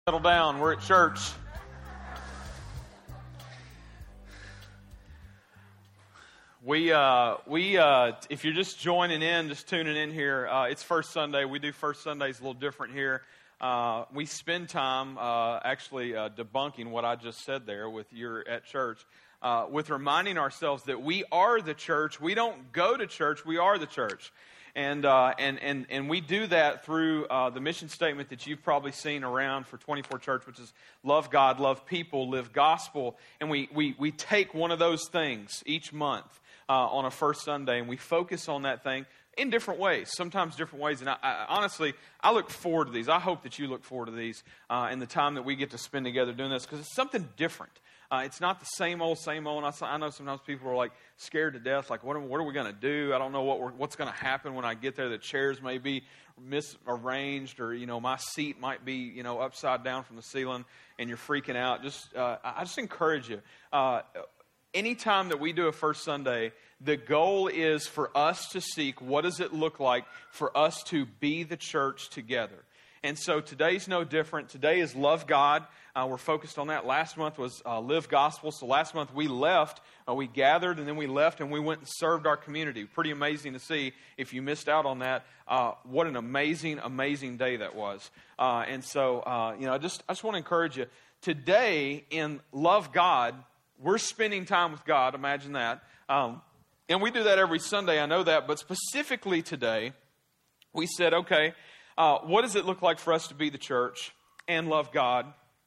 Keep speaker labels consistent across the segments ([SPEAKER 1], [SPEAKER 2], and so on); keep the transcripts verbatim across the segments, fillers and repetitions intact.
[SPEAKER 1] Settle down. We're at church. We, uh, we, uh, if you're just joining in, just tuning in here, uh, it's First Sunday. We do First Sundays a little different here. Uh, we spend time uh, actually uh, debunking what I just said there with you're at church, uh, with reminding ourselves that we are the church. We don't go to church. We are the church. And, uh, and and and we do that through uh, the mission statement that you've probably seen around for twenty-four Church, which is love God, love people, live gospel. And we, we, we take one of those things each month uh, on a first Sunday, and we focus on that thing in different ways, sometimes different ways. And I, I, honestly, I look forward to these. I hope that you look forward to these uh, and the time that we get to spend together doing this, because it's something different. Uh, it's not the same old, same old. And I, I know sometimes people are like scared to death. Like, what, are- what are we going to do? I don't know what we're, what's going to happen when I get there. The chairs may be misarranged, or you know, my seat might be you know upside down from the ceiling, and you're freaking out. Just, uh, I just encourage you. Uh, anytime that we do a First Sunday, the goal is for us to seek what does it look like for us to be the church together. And so today's no different. Today is Love God. Uh, we're focused on that. Last month was uh, Live Gospel. So last month we left, uh, we gathered, and then we left, and we went and served our community. Pretty amazing to see. If you missed out on that, uh, what an amazing, amazing day that was. Uh, and so, uh, you know, I just, I just want to encourage you. Today in Love God, we're spending time with God. Imagine that. Um, and we do that every Sunday. I know that. But specifically today, we said, okay, Uh, what does it look like for us to be the church and love God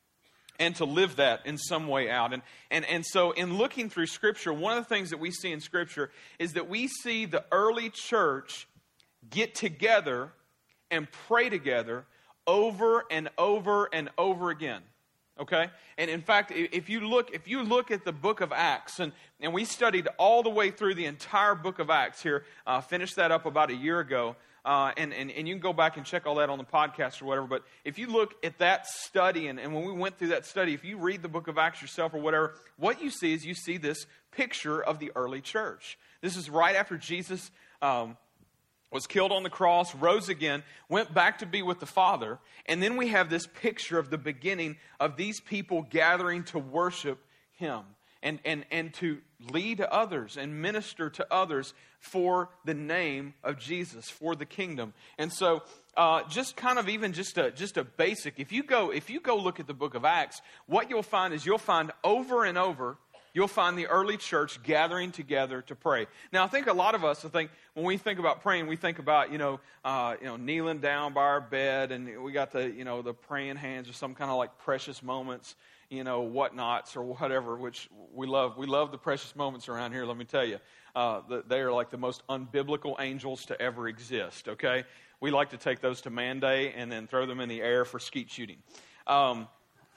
[SPEAKER 1] and to live that in some way out? And, and, and so in looking through Scripture, one of the things that we see in Scripture is that we see the early church get together and pray together over and over and over again. Okay? And in fact, if you look if you look at the book of Acts, and, and we studied all the way through the entire book of Acts here, uh, finished that up about a year ago, uh, and, and, and you can go back and check all that on the podcast or whatever, but if you look at that study, and, and when we went through that study, if you read the book of Acts yourself or whatever, what you see is you see this picture of the early church. This is right after Jesus um was killed on the cross, rose again, went back to be with the Father. And then we have this picture of the beginning of these people gathering to worship Him and, and, and to lead others and minister to others for the name of Jesus, for the kingdom. And so uh, just kind of even just a, just a basic, if you go, if you go look at the book of Acts, what you'll find is you'll find over and over you'll find the early church gathering together to pray. Now, I think a lot of us, I think, when we think about praying, we think about, you know, uh, you know, kneeling down by our bed, and we got the, you know, the praying hands, or some kind of like precious moments, you know, whatnots or whatever, which we love. We love the precious moments around here, let me tell you. Uh, they are like the most unbiblical angels to ever exist, okay? We like to take those to Man Day and then throw them in the air for skeet shooting. Um,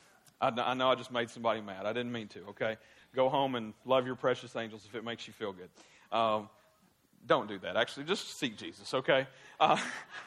[SPEAKER 1] I, I know I just made somebody mad. I didn't mean to, okay? Go home and love your precious angels if it makes you feel good. Um, don't do that. Actually, just seek Jesus, okay? Uh,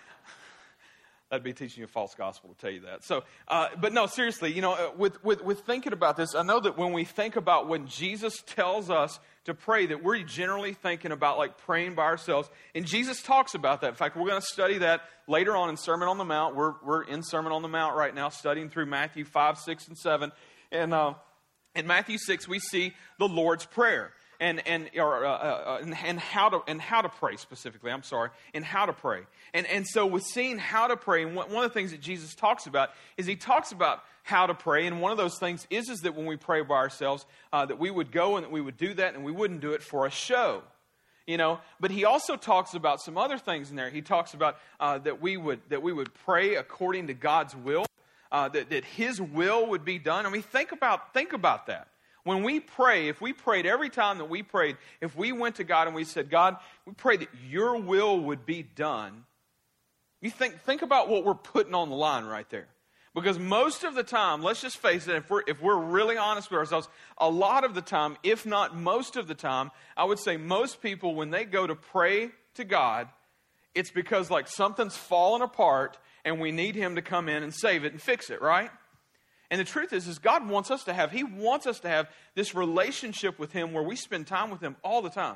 [SPEAKER 1] that'd be teaching you a false gospel to tell you that. So, uh, but no, seriously, you know, with, with, with thinking about this, I know that when we think about when Jesus tells us to pray, that we're generally thinking about like praying by ourselves. And Jesus talks about that. In fact, we're going to study that later on in Sermon on the Mount. We're, we're in Sermon on the Mount right now, studying through Matthew five, six, and seven. And, uh, in Matthew six, we see the Lord's Prayer and and or, uh, uh, and, and how to and how to pray specifically. I'm sorry, and how to pray. And and so with seeing how to pray, and one of the things that Jesus talks about is He talks about how to pray. And one of those things is is that when we pray by ourselves, uh, that we would go and that we would do that, and we wouldn't do it for a show. You know, but He also talks about some other things in there. He talks about uh, that we would that we would pray according to God's will. Uh, that, that His will would be done. I mean, think about think about that. When we pray, if we prayed every time that we prayed, if we went to God and we said, God, we pray that Your will would be done, you think think about what we're putting on the line right there. Because most of the time, let's just face it, if we're, if we're really honest with ourselves, a lot of the time, if not most of the time, I would say most people, when they go to pray to God, it's because like something's fallen apart and we need Him to come in and save it and fix it, right? And the truth is, is God wants us to have, He wants us to have this relationship with Him where we spend time with Him all the time.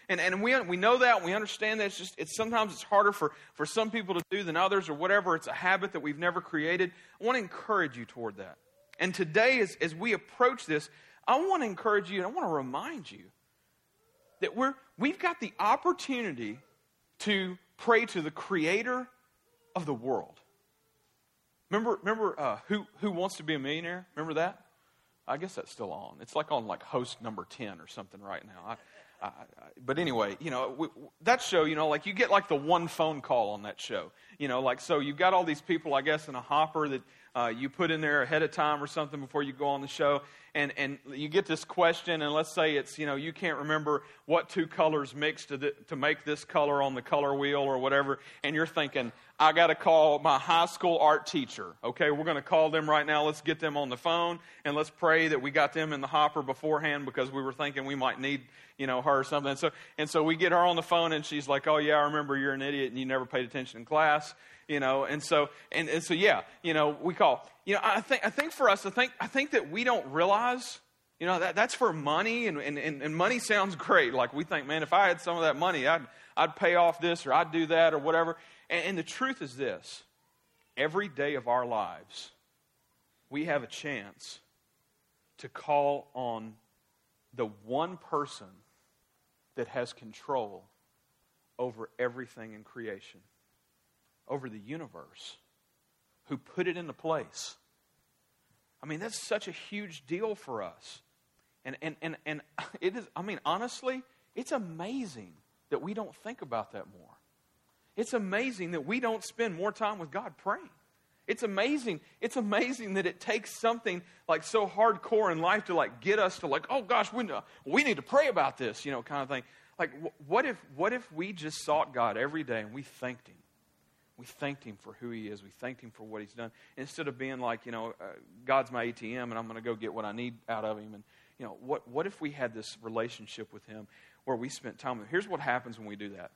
[SPEAKER 1] And, and we, we know that, and we understand that. It's just, it's, sometimes it's harder for, for some people to do than others or whatever. It's a habit that we've never created. I want to encourage you toward that. And today, as, as we approach this, I want to encourage you, and I want to remind you that we're, we've got the opportunity to pray to the Creator of the world. Remember, remember uh, who, who Wants to Be a Millionaire? Remember that? I guess that's still on. It's like on like host number ten or something right now. I, I, I, but anyway, you know, we, that show, you know, like you get like the one phone call on that show. You know, like so you've got all these people, I guess, in a hopper that uh, you put in there ahead of time or something before you go on the show. And and you get this question, and let's say it's, you know, you can't remember what two colors mixed to, the, to make this color on the color wheel or whatever. And you're thinking, I got to call my high school art teacher. Okay, we're going to call them right now. Let's get them on the phone, and let's pray that we got them in the hopper beforehand because we were thinking we might need, you know, her or something. And so, and so we get her on the phone, and she's like, oh, yeah, I remember you're an idiot, and you never paid attention in class. You know, and so, and, and so, yeah, you know, we call, you know, I think, I think for us, I think, I think that we don't realize, you know, that that's for money, and, and, and money sounds great. Like we think, man, if I had some of that money, I'd, I'd pay off this, or I'd do that, or whatever. And, and the truth is this: every day of our lives, we have a chance to call on the one person that has control over everything in creation, over the universe, who put it into place. I mean, that's such a huge deal for us. And and and and it is, I mean, honestly, it's amazing that we don't think about that more. It's amazing that we don't spend more time with God praying. It's amazing. It's amazing that it takes something like so hardcore in life to like get us to like, oh gosh, we, we need to pray about this, you know, kind of thing. Like, what if what if we just sought God every day and we thanked Him? We thanked Him for who He is. We thanked Him for what He's done. Instead of being like, you know, uh, God's my A T M and I'm going to go get what I need out of Him. And, you know, what, what if we had this relationship with Him where we spent time with Him? Here's what happens when we do that.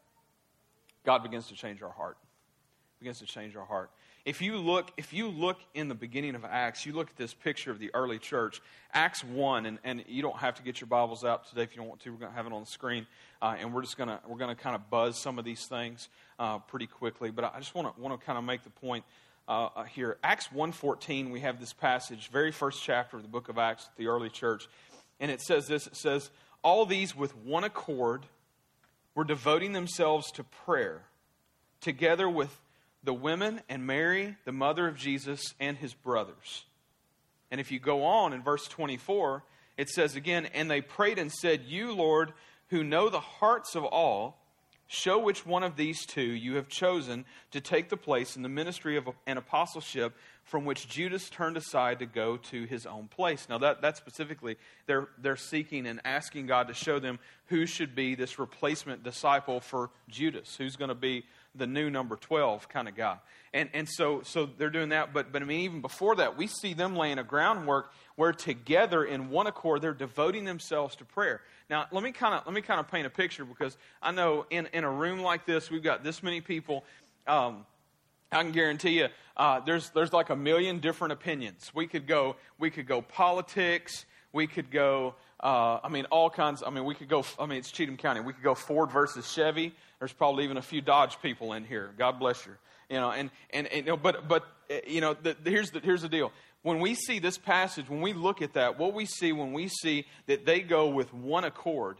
[SPEAKER 1] God begins to change our heart. Begins to change our heart. If you look, if you look in the beginning of Acts, you look at this picture of the early church, Acts one, and, and you don't have to get your Bibles out today if you don't want to. We're going to have it on the screen, uh, and we're just going to we're going to kind of buzz some of these things uh, pretty quickly. But I just want to want to kind of make the point uh, here. Acts one fourteen, we have this passage, very first chapter of the book of Acts, the early church, and it says this. It says, "All these with one accord were devoting themselves to prayer, together with the women and Mary, the mother of Jesus, and his brothers." And if you go on in verse twenty-four, it says again, "And they prayed and said, 'You, Lord, who know the hearts of all, show which one of these two you have chosen to take the place in the ministry of an apostleship from which Judas turned aside to go to his own place.'" Now that, that specifically, they're, they're seeking and asking God to show them who should be this replacement disciple for Judas, who's going to be the new number twelve kind of guy. And and so so they're doing that. But, but I mean, even before that, we see them laying a groundwork where together in one accord, they're devoting themselves to prayer. Now, let me kind of let me kind of paint a picture, because I know in, in a room like this, we've got this many people. Um, I can guarantee you, uh, there's there's like a million different opinions. We could go we could go politics. We could go. Uh, I mean, all kinds. I mean, we could go. I mean, it's Cheatham County. We could go Ford versus Chevy. There's probably even a few Dodge people in here. God bless you. You know, and and, and you know, but but you know, the, the, here's the here's the deal. When we see this passage, when we look at that, what we see when we see that they go with one accord,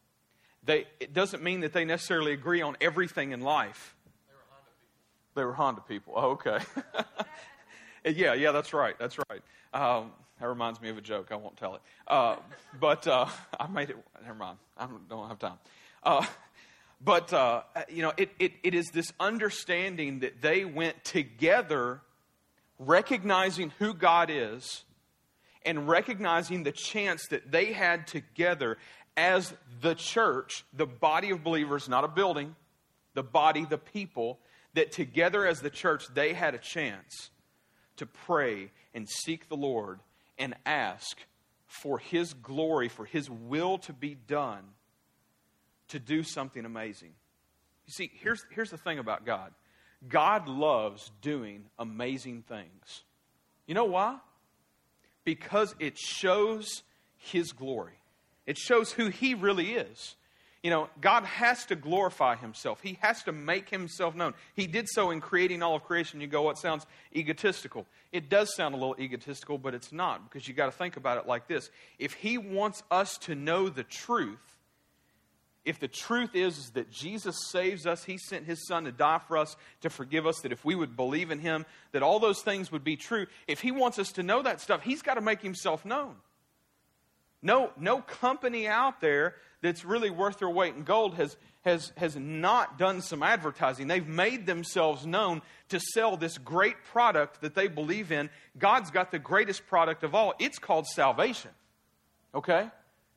[SPEAKER 1] they it doesn't mean that they necessarily agree on everything in life. They were Honda people. They were Honda people. Oh, okay. yeah, yeah, that's right. That's right. Um, that reminds me of a joke. I won't tell it. Uh, but uh, I made it. Never mind. I don't have time. Uh, but, uh, you know, it, it, it is this understanding that they went together recognizing who God is and recognizing the chance that they had together as the church, the body of believers, not a building, the body, the people, that together as the church, they had a chance to pray and seek the Lord and ask for His glory, for His will to be done, to do something amazing. You see, here's, here's the thing about God. God loves doing amazing things. You know why? Because it shows His glory. It shows who He really is. You know, God has to glorify himself. He has to make himself known. He did so in creating all of creation. You go, what sounds egotistical? It does sound a little egotistical, but it's not, because you got to think about it like this. If he wants us to know the truth, if the truth is, is that Jesus saves us, he sent his son to die for us, to forgive us, that if we would believe in him, that all those things would be true. If he wants us to know that stuff, he's got to make himself known. No, no company out there that's really worth their weight in gold has, has, has not done some advertising. They've made themselves known to sell this great product that they believe in. God's got the greatest product of all. It's called salvation. Okay?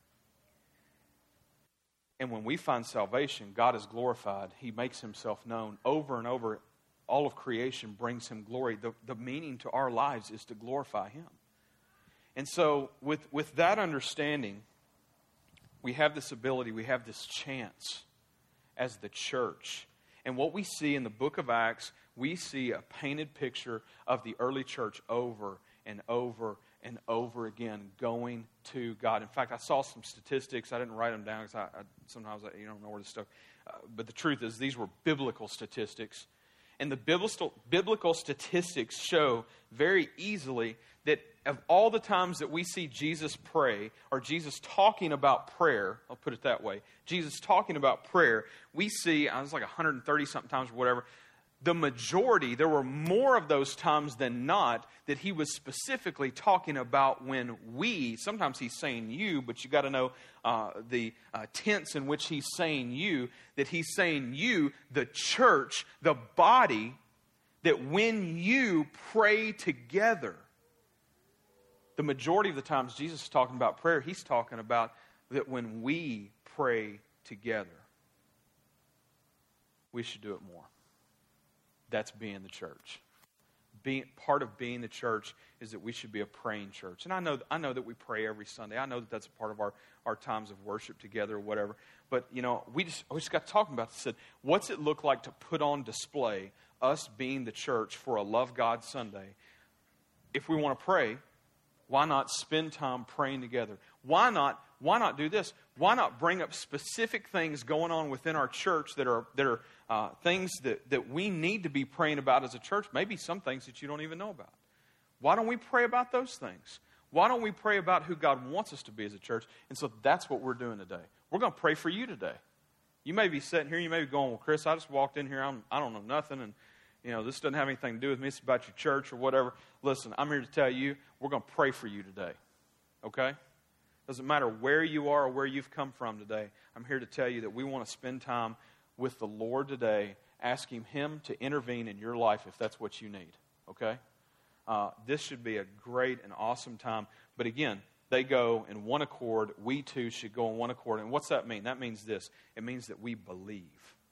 [SPEAKER 1] And when we find salvation, God is glorified. He makes himself known over and over. All of creation brings him glory. The, the meaning to our lives is to glorify him. And so with, with that understanding, we have this ability, we have this chance as the church. And what we see in the book of Acts, we see a painted picture of the early church over and over and over again going to God. In fact, I saw some statistics. I didn't write them down because I, I, sometimes I, you don't know where this stuff. Uh, but the truth is, these were biblical statistics. And the biblical, biblical statistics show very easily that of all the times that we see Jesus pray, or Jesus talking about prayer, I'll put it that way, Jesus talking about prayer, we see, I was like one hundred thirty something times or whatever, the majority, there were more of those times than not that he was specifically talking about when we, sometimes he's saying you, but you got to know uh, the uh, tense in which he's saying you, that he's saying you, the church, the body, that when you pray together, the majority of the times Jesus is talking about prayer, he's talking about that when we pray together, we should do it more. That's being the church. Being, part of being the church is that we should be a praying church. And I know, I know that we pray every Sunday. I know that that's a part of our, our times of worship together or whatever. But, you know, we just, we just got talking about this. Said, what's it look like to put on display us being the church for a Love God Sunday? If we want to pray, why not spend time praying together? Why not, why not do this? Why not bring up specific things going on within our church that are that are uh, things that, that we need to be praying about as a church? Maybe some things that you don't even know about. Why don't we pray about those things? Why don't we pray about who God wants us to be as a church? And so that's what we're doing today. We're going to pray for you today. You may be sitting here, you may be going, well, Chris, I just walked in here, I'm, I don't know nothing, and you know, this doesn't have anything to do with me. It's about your church or whatever. Listen, I'm here to tell you, we're going to pray for you today. Okay? Doesn't matter where you are or where you've come from today. I'm here to tell you that we want to spend time with the Lord today, asking him to intervene in your life if that's what you need. Okay? Uh, this should be a great and awesome time. But again, they go in one accord. We too should go in one accord. And what's that mean? That means this. It means that we believe.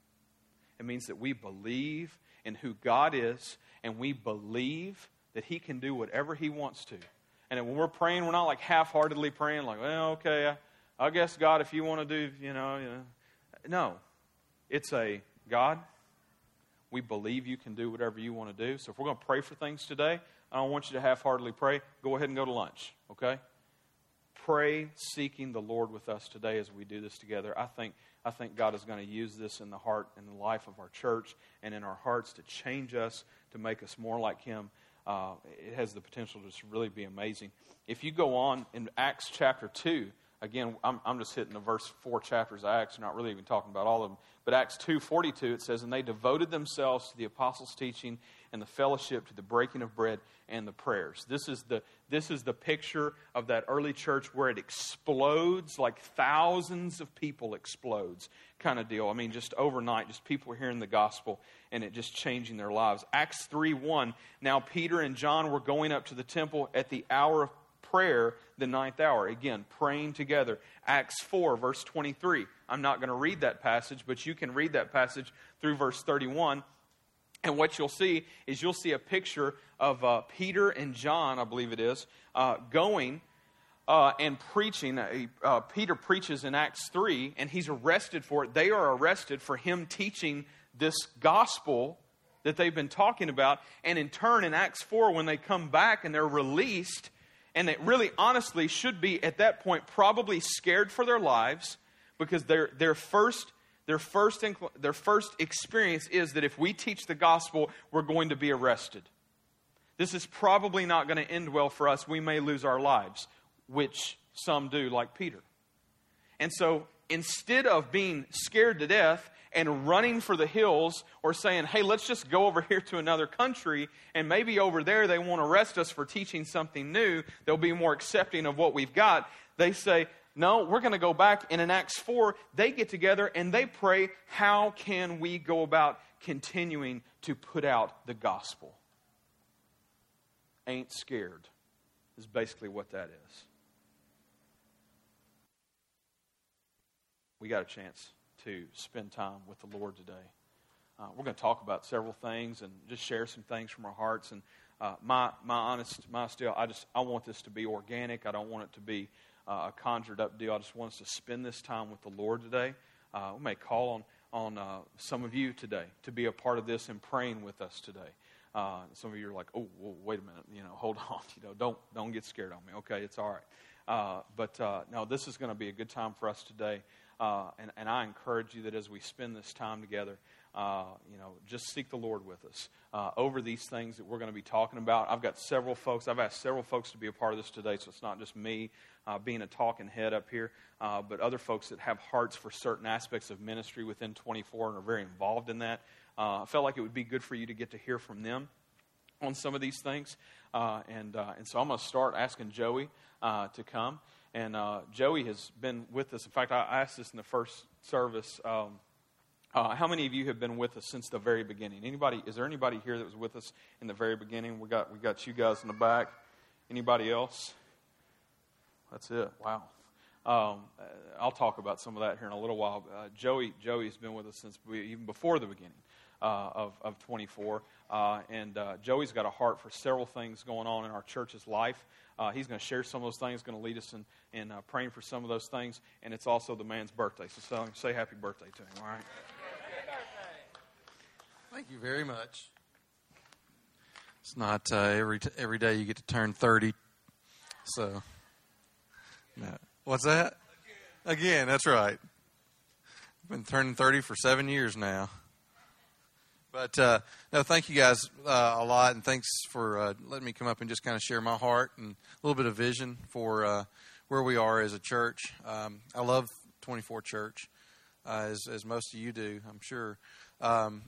[SPEAKER 1] It means that we believe in who God is, and we believe that he can do whatever he wants to. And when we're praying, we're not like half-heartedly praying, like, well, okay, I, I guess, God, if you want to do, you know, you know. No. It's a, God, we believe you can do whatever you want to do. So if we're going to pray for things today, I don't want you to half-heartedly pray. Go ahead and go to lunch, okay? Pray seeking the Lord with us today as we do this together. I think I think God is going to use this in the heart and the life of our church and in our hearts to change us, to make us more like him. Uh, it has the potential to just really be amazing. If you go on in Acts chapter two, again, I'm, I'm just hitting the verse four chapters of Acts, not really even talking about all of them. But Acts two forty-two, it says, and they devoted themselves to the apostles' teaching and the fellowship, to the breaking of bread and the prayers. This is the this is the picture of that early church where it explodes, like thousands of people explodes kind of deal. I mean, just overnight, just people hearing the gospel and it just changing their lives. Acts three one, now Peter and John were going up to the temple at the hour of prayer, the ninth hour. Again, praying together. Acts four, verse twenty-three. I'm not going to read that passage, but you can read that passage through verse thirty-one. And what you'll see is you'll see a picture of uh, Peter and John, I believe it is, uh, going uh, and preaching. Uh, Peter preaches in Acts three, and he's arrested for it. They are arrested for him teaching this gospel that they've been talking about. And in turn, in Acts four, when they come back and they're released, and they really honestly should be at that point probably scared for their lives, because their their first their first their first experience is that if we teach the gospel, we're going to be arrested. This is probably not going to end well for us. We may lose our lives, which some do, like Peter. And so instead of being scared to death and running for the hills or saying, hey, let's just go over here to another country and maybe over there they won't arrest us for teaching something new, they'll be more accepting of what we've got, they say, no, we're going to go back. And in Acts four, they get together and they pray, how can we go about continuing to put out the gospel? Ain't scared is basically what that is. We got a chance to spend time with the Lord today. Uh, we're going to talk about several things and just share some things from our hearts. And uh, my my honest, my still, I just I want this to be organic. I don't want it to be uh, a conjured up deal. I just want us to spend this time with the Lord today. Uh, we may call on on uh, some of you today to be a part of this and praying with us today. Uh, some of you are like, oh, whoa, wait a minute, you know, hold on, you know, don't don't get scared on me. Okay, it's all right. Uh, but uh, no, this is going to be a good time for us today. Uh, and, and I encourage you that as we spend this time together, uh, you know, just seek the Lord with us uh, over these things that we're going to be talking about. I've got several folks, I've asked several folks to be a part of this today, so it's not just me uh, being a talking head up here, uh, but other folks that have hearts for certain aspects of ministry within twenty-four and are very involved in that. Uh, I felt like it would be good for you to get to hear from them on some of these things. Uh, and, uh, and so I'm going to start asking Joey uh, to come. And uh, Joey has been with us. In fact, I asked this in the first service. Um, uh, how many of you have been with us since the very beginning? Anybody? Is there anybody here that was with us in the very beginning? We got we got you guys in the back. Anybody else? That's it. Wow. Um, I'll talk about some of that here in a little while. Uh, Joey Joey's been with us since we, even before the beginning uh, of of twenty-four. Uh, and uh, Joey's got a heart for several things going on in our church's life. Uh, he's going to share some of those things, going to lead us in, in uh, praying for some of those things. And it's also the man's birthday. So, so say happy birthday to him, all right?
[SPEAKER 2] Thank you very much. It's not uh, every t- every day you get to turn thirty. So, no. What's that? Again, Again that's right. I've been turning thirty for seven years now. But, uh, no, thank you guys uh, a lot, and thanks for uh, letting me come up and just kind of share my heart and a little bit of vision for uh, where we are as a church. Um, I love twenty-four Church, uh, as, as most of you do, I'm sure. Um,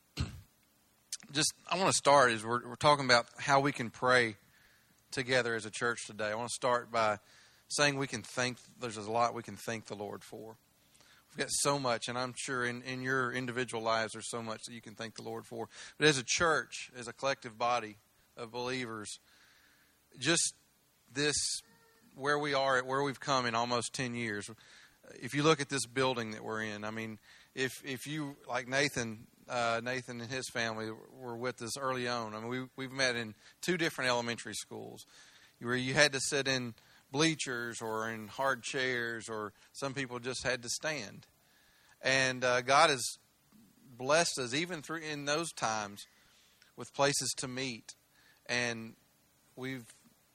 [SPEAKER 2] just, I want to start is we're, we're talking about how we can pray together as a church today. I want to start by saying we can thank, there's a lot we can thank the Lord for. We've got so much, and I'm sure in, in your individual lives there's so much that you can thank the Lord for. But as a church, as a collective body of believers, just this, where we are, at where we've come in almost ten years, if you look at this building that we're in, I mean, if if you, like Nathan, uh, Nathan and his family were with us early on. I mean, we, we've met in two different elementary schools where you had to sit in bleachers or in hard chairs, or some people just had to stand. And uh, God has blessed us even through in those times with places to meet. And we've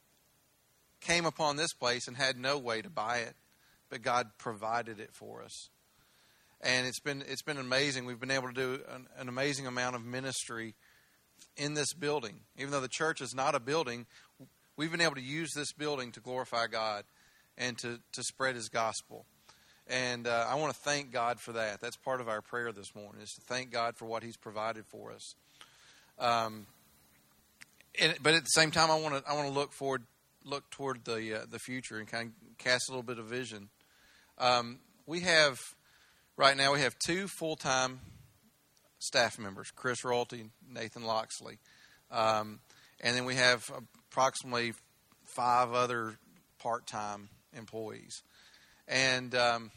[SPEAKER 2] came upon this place and had no way to buy it, but God provided it for us. And it's been it's been amazing. We've been able to do an, an amazing amount of ministry in this building. Even though the church is not a building, we've been able to use this building to glorify God and to, to spread His gospel. And uh, I want to thank God for that. That's part of our prayer this morning, is to thank God for what He's provided for us. Um, and, but at the same time, I want to I want to look forward, look toward the uh, the future and kind of cast a little bit of vision. Um, we have right now we have two full time staff members: Chris Royalty, Nathan Loxley, um, and then we have approximately five other part-time employees. And um,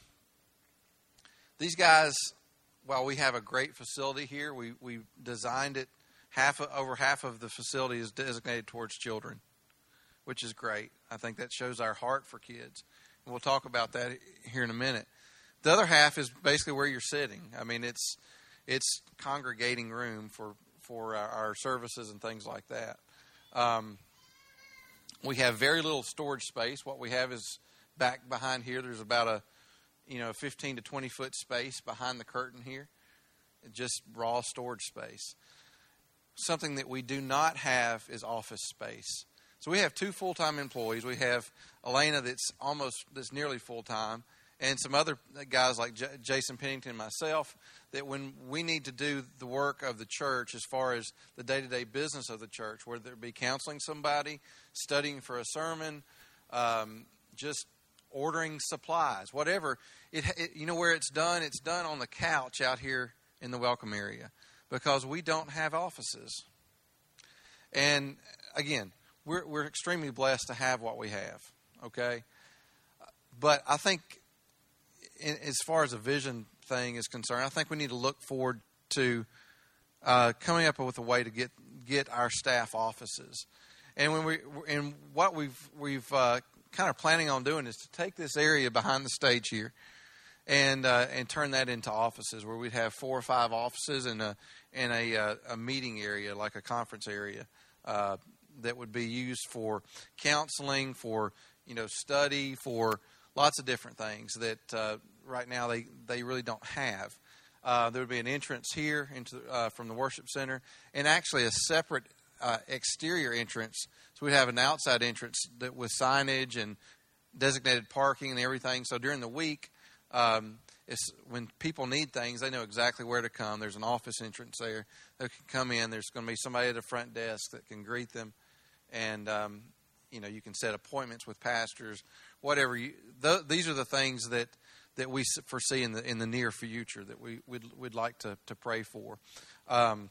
[SPEAKER 2] these guys, while we have a great facility here, we, we designed it, half of, over half of the facility is designated towards children, which is great. I think that shows our heart for kids. And we'll talk about that here in a minute. The other half is basically where you're sitting. I mean, it's it's congregating room for, for our, our services and things like that. Um We have very little storage space. What we have is back behind here. There's about a you know, a fifteen to twenty foot space behind the curtain here, just raw storage space. Something that we do not have is office space. So we have two full-time employees. We have Elena that's almost, that's nearly full-time, and some other guys like J- Jason Pennington and myself, that when we need to do the work of the church as far as the day-to-day business of the church, whether it be counseling somebody, studying for a sermon, um, just ordering supplies, whatever. It, it, you know where it's done? It's done on the couch out here in the welcome area because we don't have offices. And again, we're, we're extremely blessed to have what we have, okay? But I think in, as far as a vision thing is concerned, I think we need to look forward to uh, coming up with a way to get get our staff offices. And when we and what we've we've uh, kind of planning on doing is to take this area behind the stage here and uh, and turn that into offices where we'd have four or five offices and a and a, uh, a meeting area, like a conference area, uh, that would be used for counseling, for you know study, for lots of different things that uh, right now they, they really don't have. Uh, there would be an entrance here into uh, from the worship center, and actually a separate uh, exterior entrance. So we'd have an outside entrance that with signage and designated parking and everything. So during the week, um, it's, when people need things, they know exactly where to come. There's an office entrance there. They can come in. There's going to be somebody at the front desk that can greet them, and um, you know you can set appointments with pastors, whatever. You, th- these are the things that. that we foresee in the in the near future that we would would like to, to pray for. Um,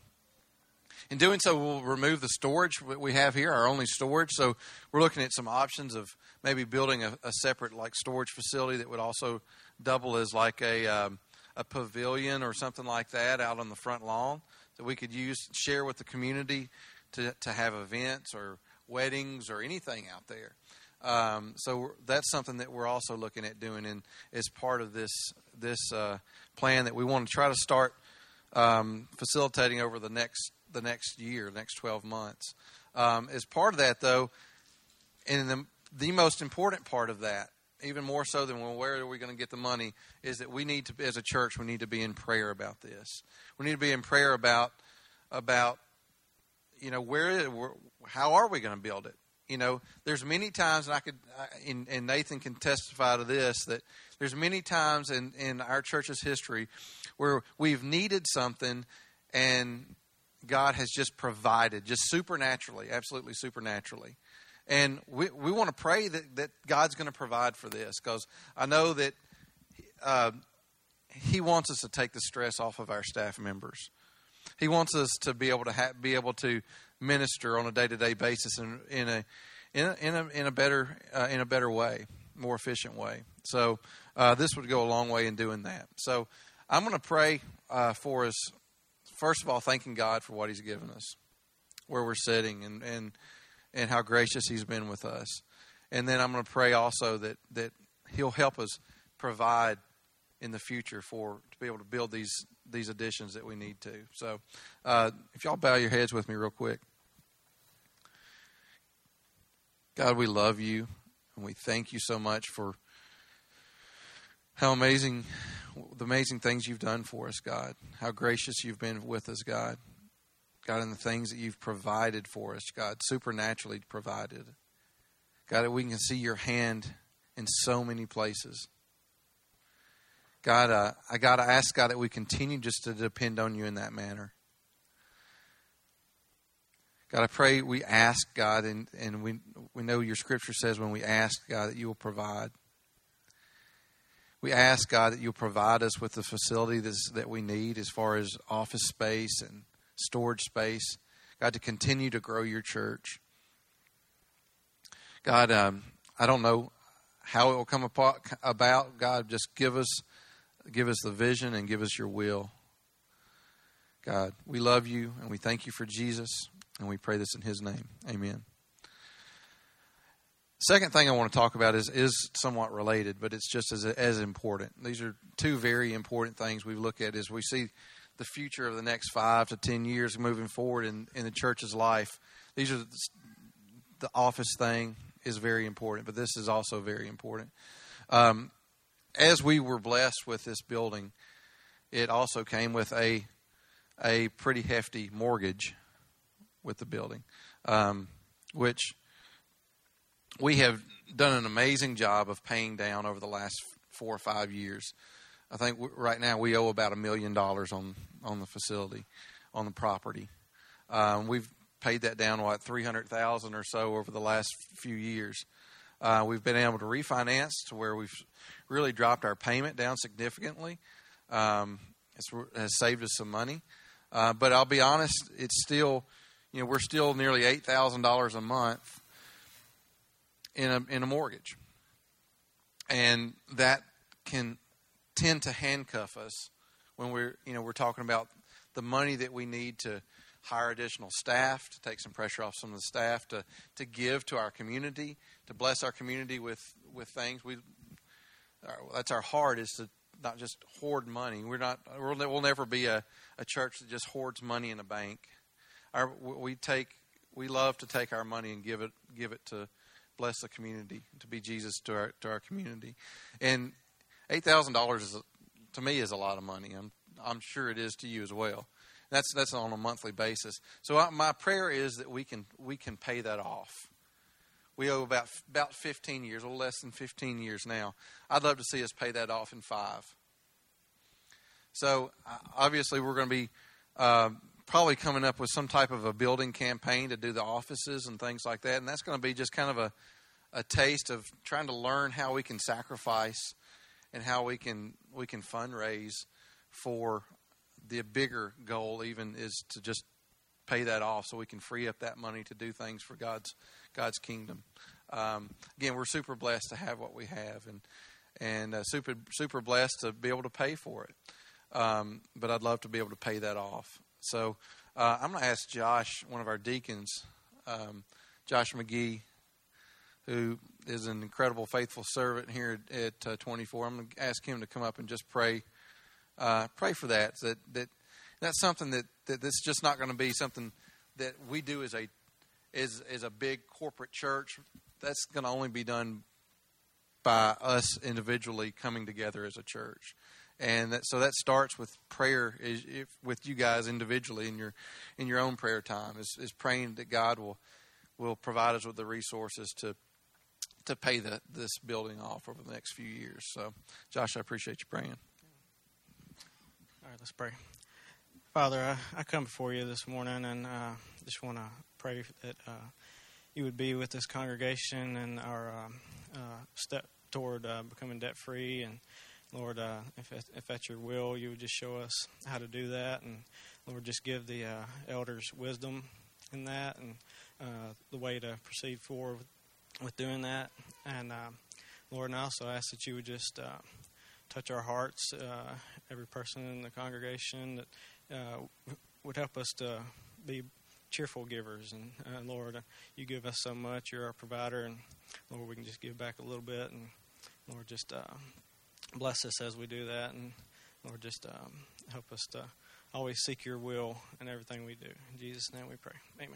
[SPEAKER 2] in doing so, we'll remove the storage we have here, our only storage. So we're looking at some options of maybe building a, a separate like storage facility that would also double as like a um, a pavilion or something like that out on the front lawn that we could use, share with the community to to have events or weddings or anything out there. Um, so that's something that we're also looking at doing, and as part of this this uh, plan that we want to try to start um, facilitating over the next the next year, next twelve months. Um, as part of that, though, and the the most important part of that, even more so than well, where are we going to get the money, is that we need to, as a church, we need to be in prayer about this. We need to be in prayer about about you know where, where how are we going to build it. You know, there's many times, and I could, and, and Nathan can testify to this, that there's many times in, in our church's history where we've needed something and God has just provided, just supernaturally, absolutely supernaturally. And we we want to pray that, that God's going to provide for this, because I know that uh, He wants us to take the stress off of our staff members. He wants us to be able to ha- be able to minister on a day-to-day basis in, in a in a in a, in a better uh, in a better way, more efficient way. So uh, this would go a long way in doing that. So I'm going to pray uh, for us. First of all, thanking God for what He's given us, where we're sitting, and and and how gracious He's been with us. And then I'm going to pray also that that He'll help us provide in the future for to be able to build these these additions that we need to. So uh, if y'all bow your heads with me real quick. God, we love you, and we thank you so much for how amazing, the amazing things you've done for us, God. How gracious you've been with us, God. God, and the things that you've provided for us, God, supernaturally provided. God, that we can see your hand in so many places. God, uh, I got to ask, God, that we continue just to depend on you in that manner. God, I pray we ask, God, and, and we we know your scripture says when we ask, God, that you will provide. We ask, God, that you'll provide us with the facility that's, that we need as far as office space and storage space. God, to continue to grow your church. God, um, I don't know how it will come about. God, just give us, give us the vision and give us your will. God, we love you and we thank you for Jesus. And we pray this in his name. Amen. Second thing I want to talk about is, is somewhat related, but it's just as as important. These are two very important things we look at as we see the future of the next five to ten years moving forward in, in the church's life. These are the, the office thing is very important, but this is also very important. Um, as we were blessed with this building, it also came with a a pretty hefty mortgage with the building, um, which we have done an amazing job of paying down over the last four or five years. I think w- right now we owe about a million dollars on on the facility, on the property. Um, we've paid that down, what, three hundred thousand dollars or so over the last few years. Uh, we've been able to refinance to where we've really dropped our payment down significantly. Um, it's, it has saved us some money. Uh, but I'll be honest, it's still, you know, we're still nearly eight thousand dollars a month in a in a mortgage. And that can tend to handcuff us when we're, you know, we're talking about the money that we need to hire additional staff, to take some pressure off some of the staff, to, to give to our community, to bless our community with, with things. We our, that's our heart, is to not just hoard money. We're not. We'll, we'll never be a, a church that just hoards money in a bank. Our, we take. We love to take our money and give it give it to bless the community, to be Jesus to our to our community. And eight thousand dollars is, to me, is a lot of money. I'm I'm sure it is to you as well. That's that's on a monthly basis. So I, my prayer is that we can we can pay that off. We owe about about fifteen years, a little less than fifteen years now. I'd love to see us pay that off in five. So obviously we're going to be uh, probably coming up with some type of a building campaign to do the offices and things like that. And that's going to be just kind of a, a taste of trying to learn how we can sacrifice and how we can we can fundraise for the bigger goal, even, is to just pay that off so we can free up that money to do things for God's God's kingdom. Um, again, we're super blessed to have what we have, and and uh, super super blessed to be able to pay for it. Um, but I'd love to be able to pay that off. So uh, I'm going to ask Josh, one of our deacons, um, Josh McGee, who is an incredible, faithful servant here at, at uh, twenty-four. I'm going to ask him to come up and just pray. Uh, pray for that. That that that's something that, that that's just not going to be something that we do as a as as a big corporate church. That's going to only be done by us individually coming together as a church, and that, so that starts with prayer. Is if, with you guys individually in your in your own prayer time, is is praying that God will will provide us with the resources to to pay the, this building off over the next few years. So, Josh, I appreciate you praying.
[SPEAKER 3] All right, let's pray. Father, I, I come before you this morning, and uh, just want to pray that uh, you would be with this congregation and our uh, uh, step toward uh, becoming debt-free. And, Lord, uh, if, if that's your will, you would just show us how to do that. And, Lord, just give the uh, elders wisdom in that and uh, the way to proceed forward with, with doing that. And, uh, Lord, and I also ask that you would just uh, touch our hearts, uh, every person in the congregation, that uh, would help us to be cheerful givers. And uh, Lord, you give us so much. You're our provider, and Lord, we can just give back a little bit. And Lord, just uh, bless us as we do that. And Lord, just um, help us to always seek your will in everything we do. In Jesus' name we pray. Amen.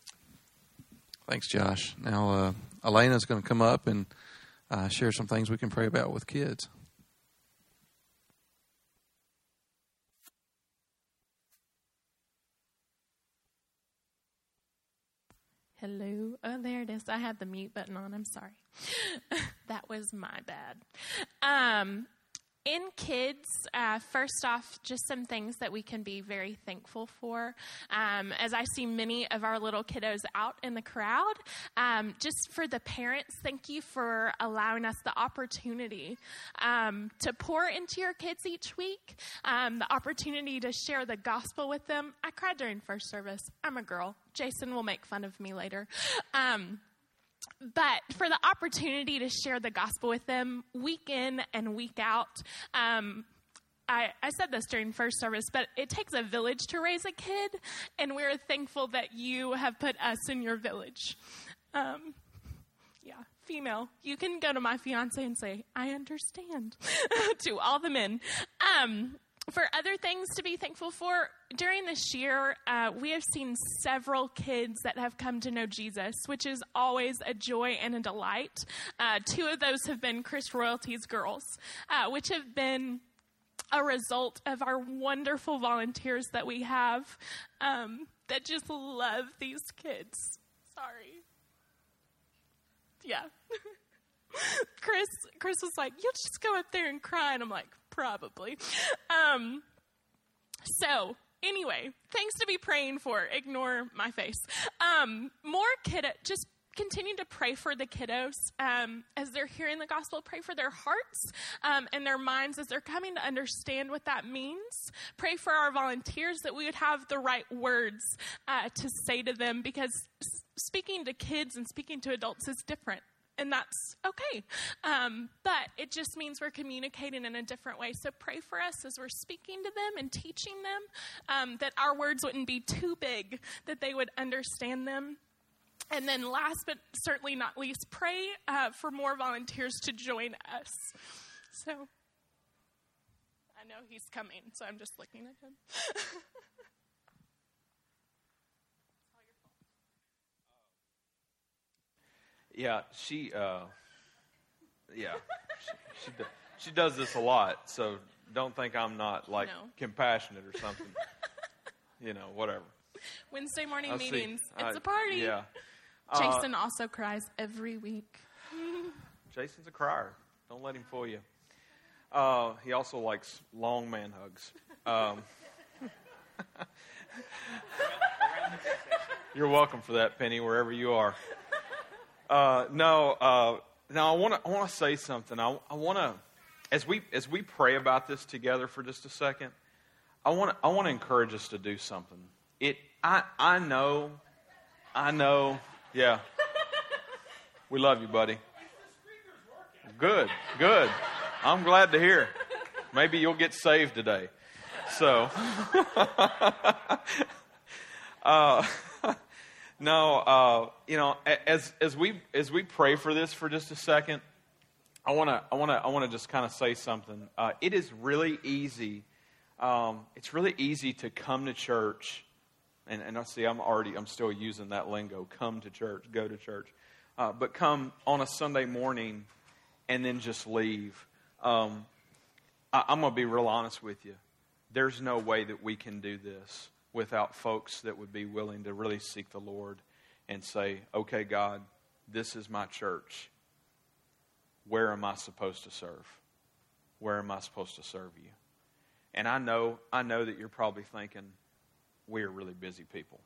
[SPEAKER 2] Thanks, Josh. Now, uh, Elena's going to come up and uh, share some things we can pray about with kids.
[SPEAKER 4] Hello. Oh, there it is. I had the mute button on. I'm sorry. That was my bad. Um, in kids, uh, first off, just some things that we can be very thankful for. Um, as I see many of our little kiddos out in the crowd, um, just for the parents, thank you for allowing us the opportunity um, to pour into your kids each week, um, the opportunity to share the gospel with them. I cried during first service. I'm a girl. Jason will make fun of me later. Um, But for the opportunity to share the gospel with them week in and week out, um, I, I said this during first service, but it takes a village to raise a kid, and we're thankful that you have put us in your village. Um, yeah, female. You can go to my fiance and say, I understand, to all the men. Um, for other things to be thankful for, during this year, uh, we have seen several kids that have come to know Jesus, which is always a joy and a delight. Uh, two of those have been Chris Royalty's girls, uh, which have been a result of our wonderful volunteers that we have um, that just love these kids. Sorry. Yeah. Chris Chris was like, you'll just go up there and cry. And I'm like, probably. Um, so, anyway, things to be praying for. Ignore my face. Um, more kiddo, just continue to pray for the kiddos um, as they're hearing the gospel. Pray for their hearts um, and their minds as they're coming to understand what that means. Pray for our volunteers that we would have the right words uh, to say to them, because speaking to kids and speaking to adults is different. And that's okay. Um, but it just means we're communicating in a different way. So pray for us as we're speaking to them and teaching them, um, that our words wouldn't be too big, that they would understand them. And then last but certainly not least, pray uh, for more volunteers to join us. So I know he's coming, so I'm just looking at him.
[SPEAKER 1] Yeah, she, uh, yeah, she, she, do, she does this a lot, so don't think I'm not, like,
[SPEAKER 4] No.
[SPEAKER 1] compassionate or something. You know, whatever.
[SPEAKER 4] Wednesday morning
[SPEAKER 1] I'll see.
[SPEAKER 4] meetings. It's
[SPEAKER 1] Uh,
[SPEAKER 4] a party.
[SPEAKER 1] Yeah.
[SPEAKER 4] Jason uh, also cries every week.
[SPEAKER 1] Jason's a crier. Don't let him fool you. Uh, he also likes long man hugs. Um, you're welcome for that, Penny, wherever you are. Uh, no, uh, now I want to I want to say something. I, I want to, as we as we pray about this together for just a second, I want to I want to encourage us to do something. It I I know, I know, yeah. We love you, buddy. Good, good. I'm glad to hear. Maybe you'll get saved today. So, uh. No, uh, you know, as as we as we pray for this for just a second, I wanna I wanna I wanna just kind of say something. Uh, it is really easy. Um, it's really easy to come to church, and and I see I'm already I'm still using that lingo. Come to church, go to church, uh, but come on a Sunday morning, and then just leave. Um, I, I'm gonna be real honest with you. There's no way that we can do this without folks that would be willing to really seek the Lord and say, okay, God, this is my church. Where am I supposed to serve? Where am I supposed to serve you? And I know, I know that you're probably thinking, we are really busy people.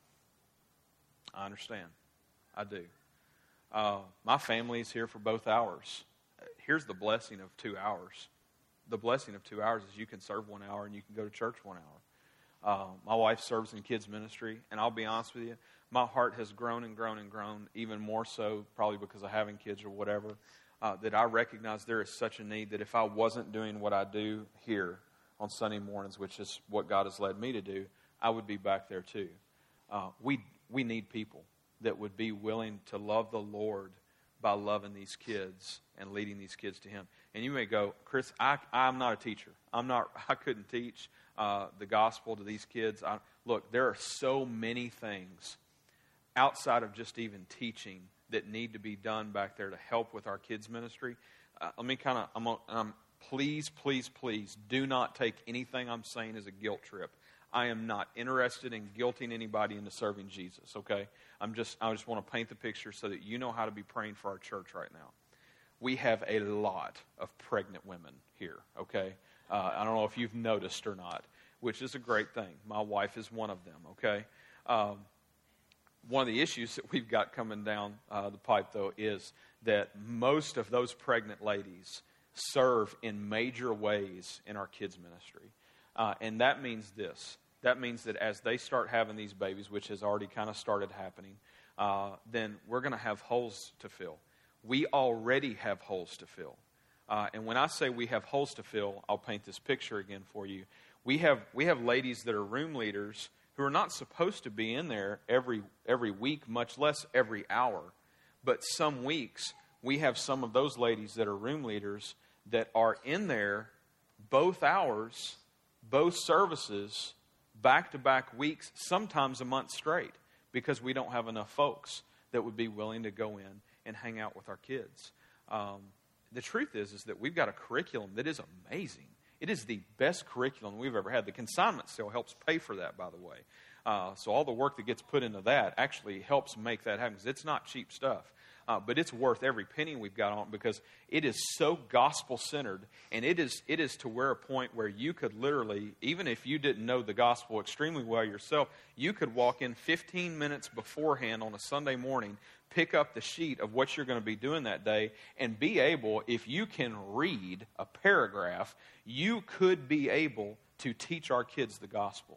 [SPEAKER 1] I understand. I do. Uh, my family is here for both hours. Here's the blessing of two hours. The blessing of two hours is you can serve one hour and you can go to church one hour. Uh, my wife serves in kids ministry, and I'll be honest with you, my heart has grown and grown and grown, even more so probably because of having kids or whatever, uh, that I recognize there is such a need that if I wasn't doing what I do here on Sunday mornings, which is what God has led me to do, I would be back there too. Uh, we we need people that would be willing to love the Lord by loving these kids and leading these kids to Him. And you may go, Chris, I, I'm not a teacher. I'm not. I couldn't teach uh, the gospel to these kids. I, look, there are so many things outside of just even teaching that need to be done back there to help with our kids' ministry. Uh, let me kind of, I'm, um, please, please, please, do not take anything I'm saying as a guilt trip. I am not interested in guilting anybody into serving Jesus, okay? I'm just, I just want to paint the picture so that you know how to be praying for our church right now. We have a lot of pregnant women here, okay? Uh, I don't know if you've noticed or not, which is a great thing. My wife is one of them, okay? Um, one of the issues that we've got coming down uh, the pipe, though, is that most of those pregnant ladies serve in major ways in our kids' ministry. Uh, and that means this. That means that as they start having these babies, which has already kind of started happening, uh, then we're going to have holes to fill. We already have holes to fill. Uh, and when I say we have holes to fill, I'll paint this picture again for you. We have we have ladies that are room leaders who are not supposed to be in there every every week, much less every hour. But some weeks, we have some of those ladies that are room leaders that are in there both hours both services back-to-back weeks, sometimes a month straight, because we don't have enough folks that would be willing to go in and hang out with our kids. Um, the truth is, is that we've got a curriculum that is amazing. It is the best curriculum we've ever had. The consignment sale helps pay for that, by the way. Uh, so all the work that gets put into that actually helps make that happen, because it's not cheap stuff. Uh, but it's worth every penny we've got on it, because it is so gospel-centered, and it is it is to where a point where you could literally, even if you didn't know the gospel extremely well yourself, you could walk in fifteen minutes beforehand on a Sunday morning, pick up the sheet of what you're going to be doing that day, and be able, if you can read a paragraph, you could be able to teach our kids the gospel.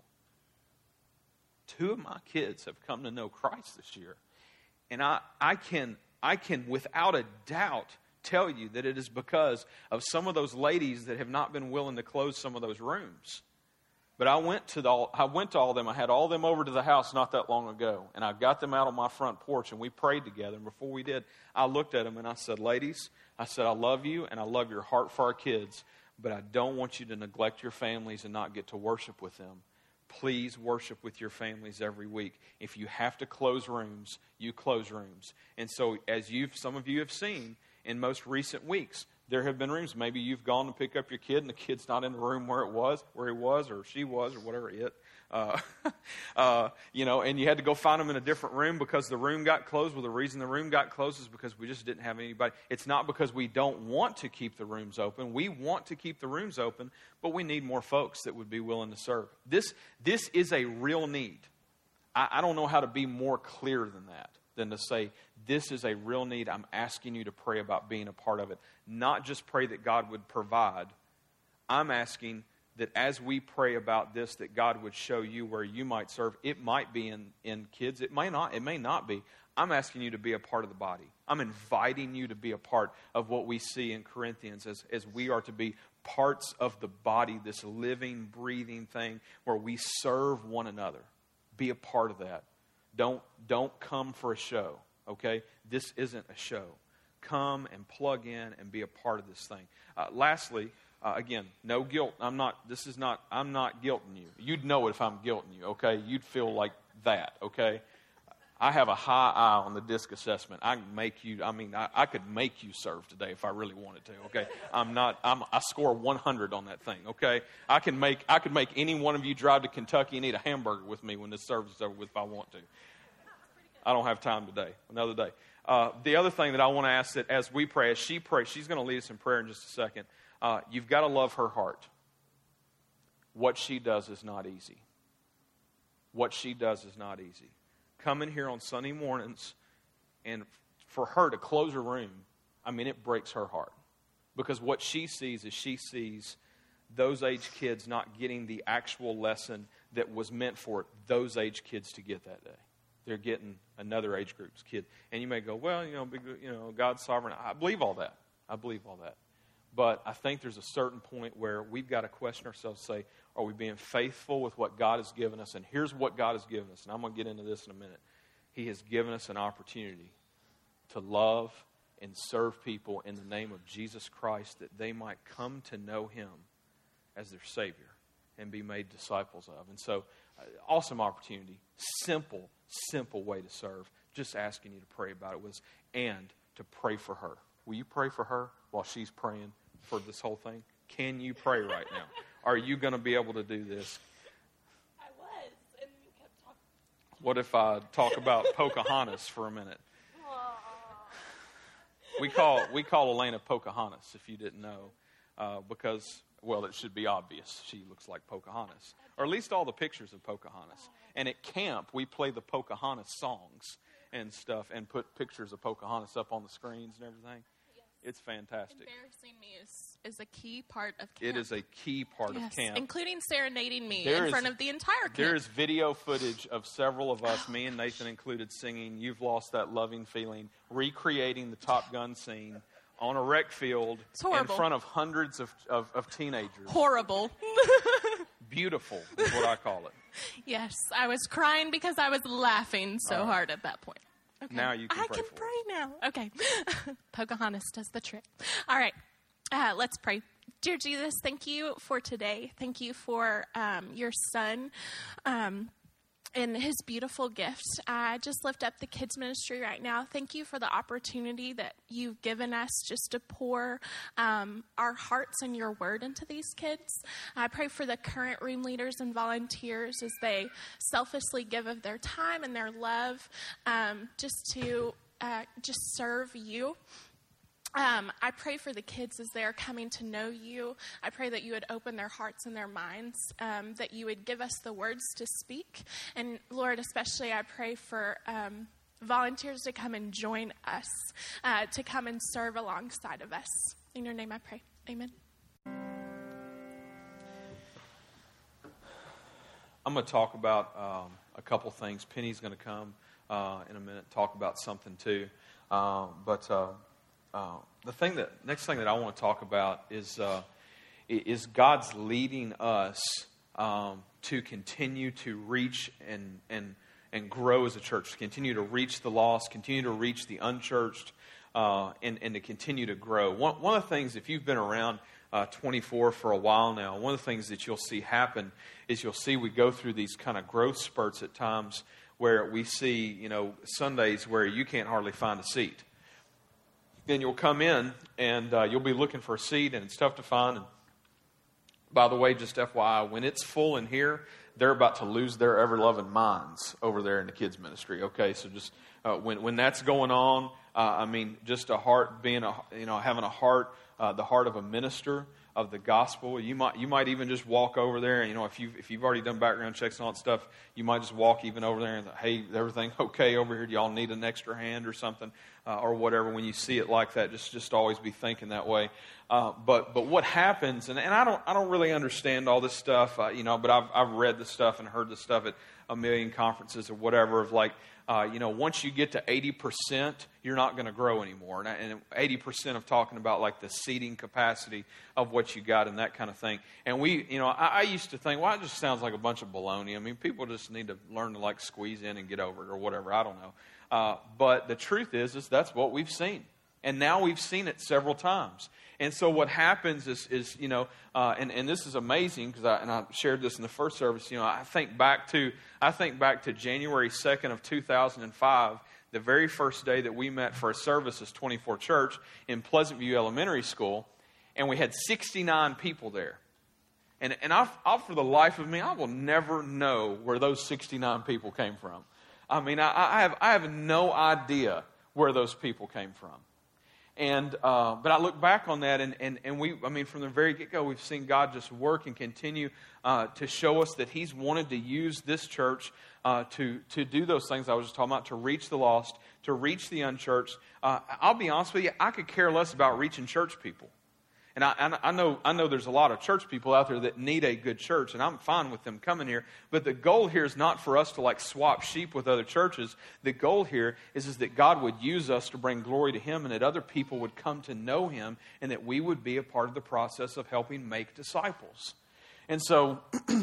[SPEAKER 1] Two of my kids have come to know Christ this year, and I, I can... I can, without a doubt, tell you that it is because of some of those ladies that have not been willing to close some of those rooms. But I went to the, I went to all of them. I had all of them over to the house not that long ago, and I got them out on my front porch, and we prayed together. And before we did, I looked at them and I said, "Ladies, I said I love you, and I love your heart for our kids, but I don't want you to neglect your families and not get to worship with them. Please worship with your families every week. If you have to close rooms, you close rooms." And so, as you've, some of you have seen in most recent weeks, there have been rooms. Maybe you've gone to pick up your kid, and the kid's not in the room where it was, where he was, or she was, or whatever it. Uh, uh, you know, and you had to go find them in a different room because the room got closed. Well, the reason the room got closed is because we just didn't have anybody. It's not because we don't want to keep the rooms open. We want to keep the rooms open, but we need more folks that would be willing to serve. This, this is a real need. I, I don't know how to be more clear than that, than to say, this is a real need. I'm asking you to pray about being a part of it. Not just pray that God would provide. I'm asking that as we pray about this, that God would show you where you might serve. It might be in, in kids. It may not. It may not be. I'm asking you to be a part of the body. I'm inviting you to be a part of what we see in Corinthians as, as we are to be parts of the body, this living, breathing thing where we serve one another. Be a part of that. Don't, don't come for a show, okay? This isn't a show. Come and plug in and be a part of this thing. Uh, lastly, Uh, again, no guilt. I'm not, this is not, I'm not guilting you. You'd know it if I'm guilting you, okay? You'd feel like that, okay? I have a high eye on the disc assessment. I can make you, I mean, I, I could make you serve today if I really wanted to, okay? I'm not, I'm, I score one hundred on that thing, okay? I can make, I could make any one of you drive to Kentucky and eat a hamburger with me when this service is over with if I want to. I don't have time today, another day. Uh, the other thing that I want to ask that as we pray, as she prays, she's going to lead us in prayer in just a second. Uh, you've got to love her heart. What she does is not easy. What she does is not easy. Coming here on Sunday mornings and for her to close her room, I mean, it breaks her heart. Because what she sees is she sees those age kids not getting the actual lesson that was meant for those age kids to get that day. They're getting another age group's kid. And you may go, well, you know, you know, God's sovereign. I believe all that. I believe all that. But I think there's a certain point where we've got to question ourselves and say, are we being faithful with what God has given us? And here's what God has given us. And I'm going to get into this in a minute. He has given us an opportunity to love and serve people in the name of Jesus Christ, that they might come to know Him as their Savior and be made disciples of. And so, uh, awesome opportunity. Simple, simple way to serve. Just asking you to pray about it with us and to pray for her. Will you pray for her while she's praying for this whole thing? Can you pray right now? Are you going to be able to do this?
[SPEAKER 4] I was, and you kept talking.
[SPEAKER 1] What if I talk about Pocahontas for a minute? We call we call Elena Pocahontas, if you didn't know, uh, because, well, it should be obvious. She looks like Pocahontas, or at least all the pictures of Pocahontas. And at camp, we play the Pocahontas songs and stuff and put pictures of Pocahontas up on the screens and everything. It's fantastic.
[SPEAKER 4] Embarrassing me is, is a key part of camp.
[SPEAKER 1] It is a key part
[SPEAKER 4] yes,
[SPEAKER 1] of camp.
[SPEAKER 4] Including serenading me
[SPEAKER 1] there
[SPEAKER 4] in
[SPEAKER 1] is,
[SPEAKER 4] front of the entire camp.
[SPEAKER 1] There is video footage of several of us, me and Nathan included, singing You've Lost That Loving Feeling, recreating the Top Gun scene on a rec field in front of hundreds of, of, of teenagers.
[SPEAKER 4] Horrible.
[SPEAKER 1] Beautiful is what I call it.
[SPEAKER 4] Yes, I was crying because I was laughing so right. hard at that point. Okay.
[SPEAKER 1] Now you can
[SPEAKER 4] I
[SPEAKER 1] pray
[SPEAKER 4] can
[SPEAKER 1] for
[SPEAKER 4] pray us. Now. Okay. Pocahontas does the trick. All right. Uh, let's pray. Dear Jesus, thank you for today. Thank you for um, your son. Um, And his beautiful gift. I just lift up the kids ministry right now. Thank you for the opportunity that you've given us just to pour um, our hearts and your word into these kids. I pray for the current room leaders and volunteers as they selflessly give of their time and their love um, just to uh, just serve you. Um, I pray for the kids as they are coming to know you. I pray that you would open their hearts and their minds, um, that you would give us the words to speak. And Lord, especially I pray for um, volunteers to come and join us, uh, to come and serve alongside of us. In your name I pray. Amen.
[SPEAKER 1] I'm going to talk about um, a couple things. Penny's going to come uh, in a minute, talk about something too. Uh, but... Uh, Uh, the thing that next thing that I want to talk about is uh, is God's leading us um, to continue to reach and and and grow as a church, to continue to reach the lost, continue to reach the unchurched, uh, and and to continue to grow. One one of the things, if you've been around uh, twenty-four for a while now, one of the things that you'll see happen is you'll see we go through these kind of growth spurts at times where we see, you know, Sundays where you can't hardly find a seat. Then you'll come in and uh, you'll be looking for a seat and it's tough to find. And by the way, just F Y I, when it's full in here, they're about to lose their ever-loving minds over there in the kids ministry. Okay, so just uh, when when that's going on, uh, I mean, just a heart being a you know having a heart, uh, the heart of a minister of the gospel. You might you might even just walk over there, and you know if you if you've already done background checks and all that stuff, you might just walk even over there and say, hey, is everything okay over here? Do y'all need an extra hand or something? Uh, or whatever. When you see it like that, just just always be thinking that way. Uh, but but what happens, and, and I don't I don't really understand all this stuff, uh, you know. But I've I've read the stuff and heard the stuff at a million conferences or whatever of like, uh, you know, once you get to eighty percent, you're not going to grow anymore. And, and eighty percent of talking about like the seating capacity of what you got and that kind of thing. And we, you know, I, I used to think, well, it just sounds like a bunch of baloney. I mean, people just need to learn to like squeeze in and get over it or whatever. I don't know. Uh, but the truth is, is that's what we've seen. And now we've seen it several times. And so what happens is, is you know, uh, and, and this is amazing because I, and I shared this in the first service, you know, I think back to, I think back to January second of two thousand five, the very first day that we met for a service as twenty-four Church in Pleasant View Elementary School. And we had sixty-nine people there. And, and I, I, for the life of me, I will never know where those sixty-nine people came from. I mean, I, I have I have no idea where those people came from, and uh, but I look back on that, and, and, and we I mean, from the very get go, we've seen God just work and continue uh, to show us that He's wanted to use this church uh, to to do those things I was just talking about, to reach the lost, to reach the unchurched. Uh, I'll be honest with you, I could care less about reaching church people. And I, I know I know there's a lot of church people out there that need a good church, and I'm fine with them coming here. But the goal here is not for us to like swap sheep with other churches. The goal here is, is that God would use us to bring glory to Him, and that other people would come to know Him, and that we would be a part of the process of helping make disciples. And so,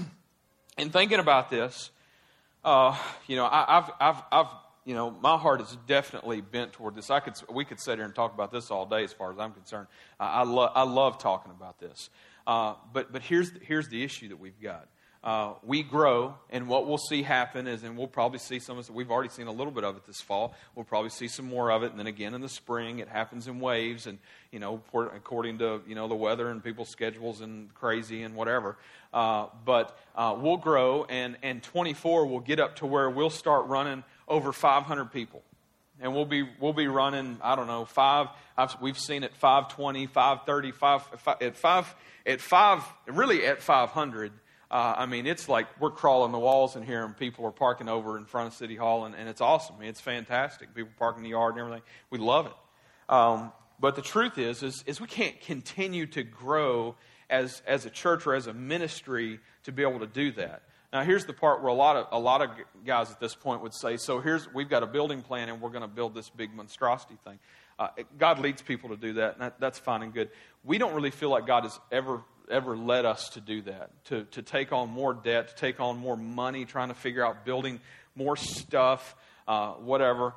[SPEAKER 1] in thinking about this, uh, you know, I, I've I've I've you know, my heart is definitely bent toward this. I could, we could sit here and talk about this all day, as far as I'm concerned. Uh, I love, I love talking about this. Uh, but, but here's, here's the issue that we've got. Uh, we grow, and what we'll see happen is, and we'll probably see some of it. We've already seen a little bit of it this fall. We'll probably see some more of it, and then again in the spring. It happens in waves, and you know, according to you know the weather and people's schedules and crazy and whatever. Uh, but uh, we'll grow, and and twenty-four will get up to where we'll start running over five hundred people, and we'll be we'll be running. I don't know five. I've, we've seen it five twenty, five thirty, five at five at five really at five hundred. Uh, I mean, it's like we're crawling the walls in here, and people are parking over in front of City Hall, and, and it's awesome. I mean, it's fantastic. People parking in the yard and everything. We love it. Um, but the truth is, is, is we can't continue to grow as as a church or as a ministry to be able to do that. Now, here's the part where a lot of a lot of guys at this point would say, "So here's we've got a building plan, and we're going to build this big monstrosity thing." Uh, God leads people to do that, and that, that's fine and good. We don't really feel like God has ever. ever led us to do that, to, to take on more debt, to take on more money, trying to figure out building more stuff, uh, whatever.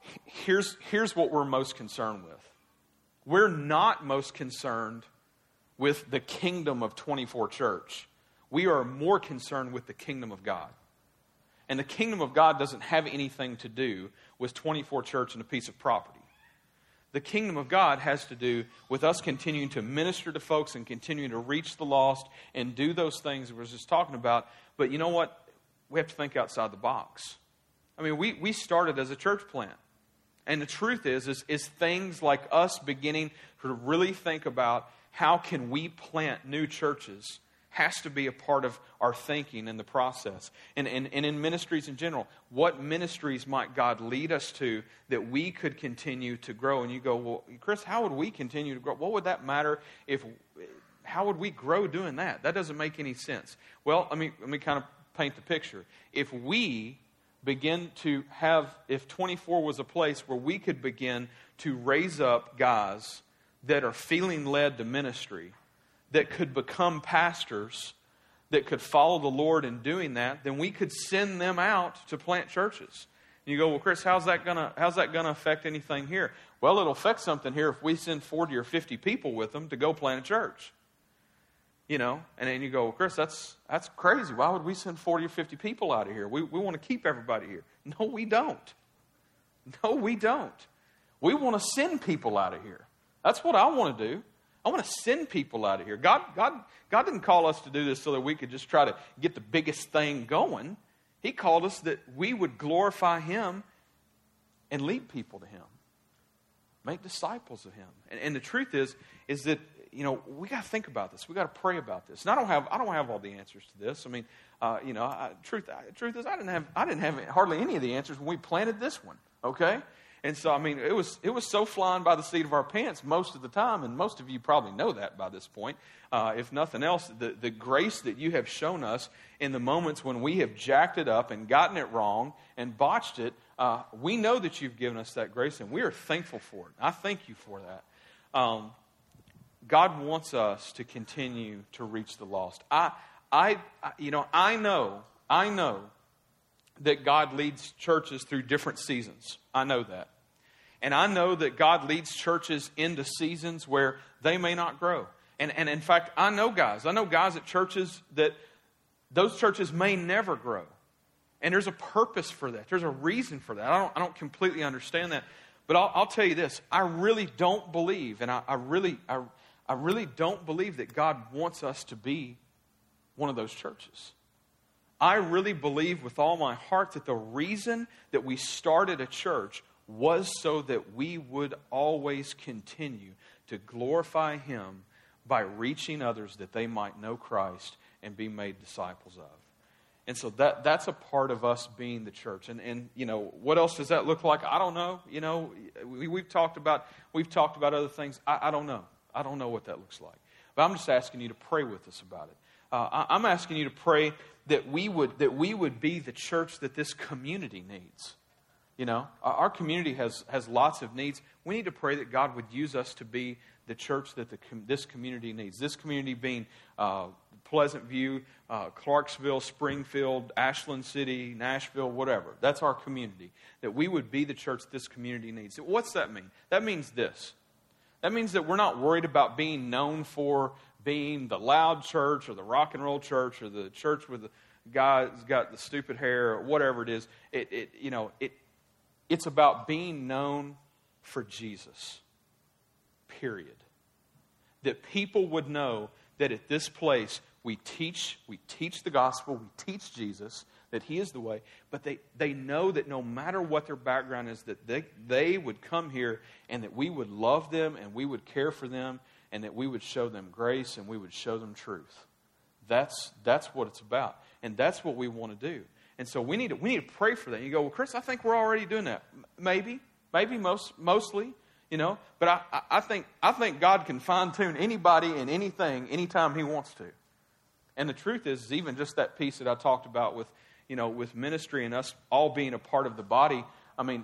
[SPEAKER 1] Here's, here's what we're most concerned with. We're not most concerned with the kingdom of twenty-four Church. We are more concerned with the kingdom of God. And the kingdom of God doesn't have anything to do with twenty-four Church and a piece of property. The kingdom of God has to do with us continuing to minister to folks and continuing to reach the lost and do those things we were just talking about. But you know what? We have to think outside the box. I mean, we, we started as a church plant. And the truth is, is, is things like us beginning to really think about how can we plant new churches has to be a part of our thinking in the process. And, and, and in ministries in general, what ministries might God lead us to that we could continue to grow? And you go, well, Chris, how would we continue to grow? What would that matter if, how would we grow doing that? That doesn't make any sense. Well, let me, let me kind of paint the picture. If we begin to have, if twenty-four was a place where we could begin to raise up guys that are feeling led to ministry, that could become pastors, that could follow the Lord in doing that, then we could send them out to plant churches. And you go, well, Chris, how's that gonna how's that gonna affect anything here? Well, it'll affect something here if we send forty or fifty people with them to go plant a church. You know, and then you go, well, Chris, that's that's crazy. Why would we send forty or fifty people out of here? We we want to keep everybody here. No, we don't. No, we don't. We want to send people out of here. That's what I want to do. I want to send people out of here. God, God, God didn't call us to do this so that we could just try to get the biggest thing going. He called us that we would glorify Him and lead people to Him. Make disciples of Him. And, and the truth is, is that, you know, we got to think about this. We got to pray about this. And I don't have, I don't have all the answers to this. I mean, uh, you know, I, truth, I, truth is, I didn't have, I didn't have hardly any of the answers when we planted this one. Okay. And so, I mean, it was it was so flying by the seat of our pants most of the time, and most of you probably know that by this point. Uh, if nothing else, the, the grace that you have shown us in the moments when we have jacked it up and gotten it wrong and botched it, uh, we know that you've given us that grace, and we are thankful for it. I thank you for that. Um, God wants us to continue to reach the lost. I, I, you know, I know, I know that God leads churches through different seasons. I know that. And I know that God leads churches into seasons where they may not grow. And, and in fact, I know guys. I know guys at churches that those churches may never grow. And there's a purpose for that. There's a reason for that. I don't, I don't completely understand that. But I'll, I'll tell you this. I really don't believe, and I, I really I, I really don't believe that God wants us to be one of those churches. I really believe with all my heart that the reason that we started a church was so that we would always continue to glorify Him by reaching others that they might know Christ and be made disciples of. And so that that's a part of us being the church. And and you know, what else does that look like? I don't know. You know, we, we've talked about we've talked about other things. I, I don't know. I don't know what that looks like. But I'm just asking you to pray with us about it. Uh, I, I'm asking you to pray that we would that we would be the church that this community needs. You know, our community has, has lots of needs. We need to pray that God would use us to be the church that the, this community needs. This community being uh, Pleasant View, uh, Clarksville, Springfield, Ashland City, Nashville, whatever. That's our community. That we would be the church this community needs. What's that mean? That means this. That means that we're not worried about being known for being the loud church or the rock and roll church or the church with the guy who's got the stupid hair or whatever it is. It, it you know, it. It's about being known for Jesus, period. That people would know that at this place we teach, we teach the gospel, we teach Jesus, that He is the way, but they, they know that no matter what their background is, that they, they would come here and that we would love them and we would care for them and that we would show them grace and we would show them truth. That's, that's what it's about. And that's what we want to do. And so we need to we need to pray for that. And you go, well, Chris, I think we're already doing that. Maybe, maybe most mostly, you know. But I, I think I think God can fine tune anybody and anything anytime He wants to. And the truth is, is, even just that piece that I talked about with you know with ministry and us all being a part of the body. I mean,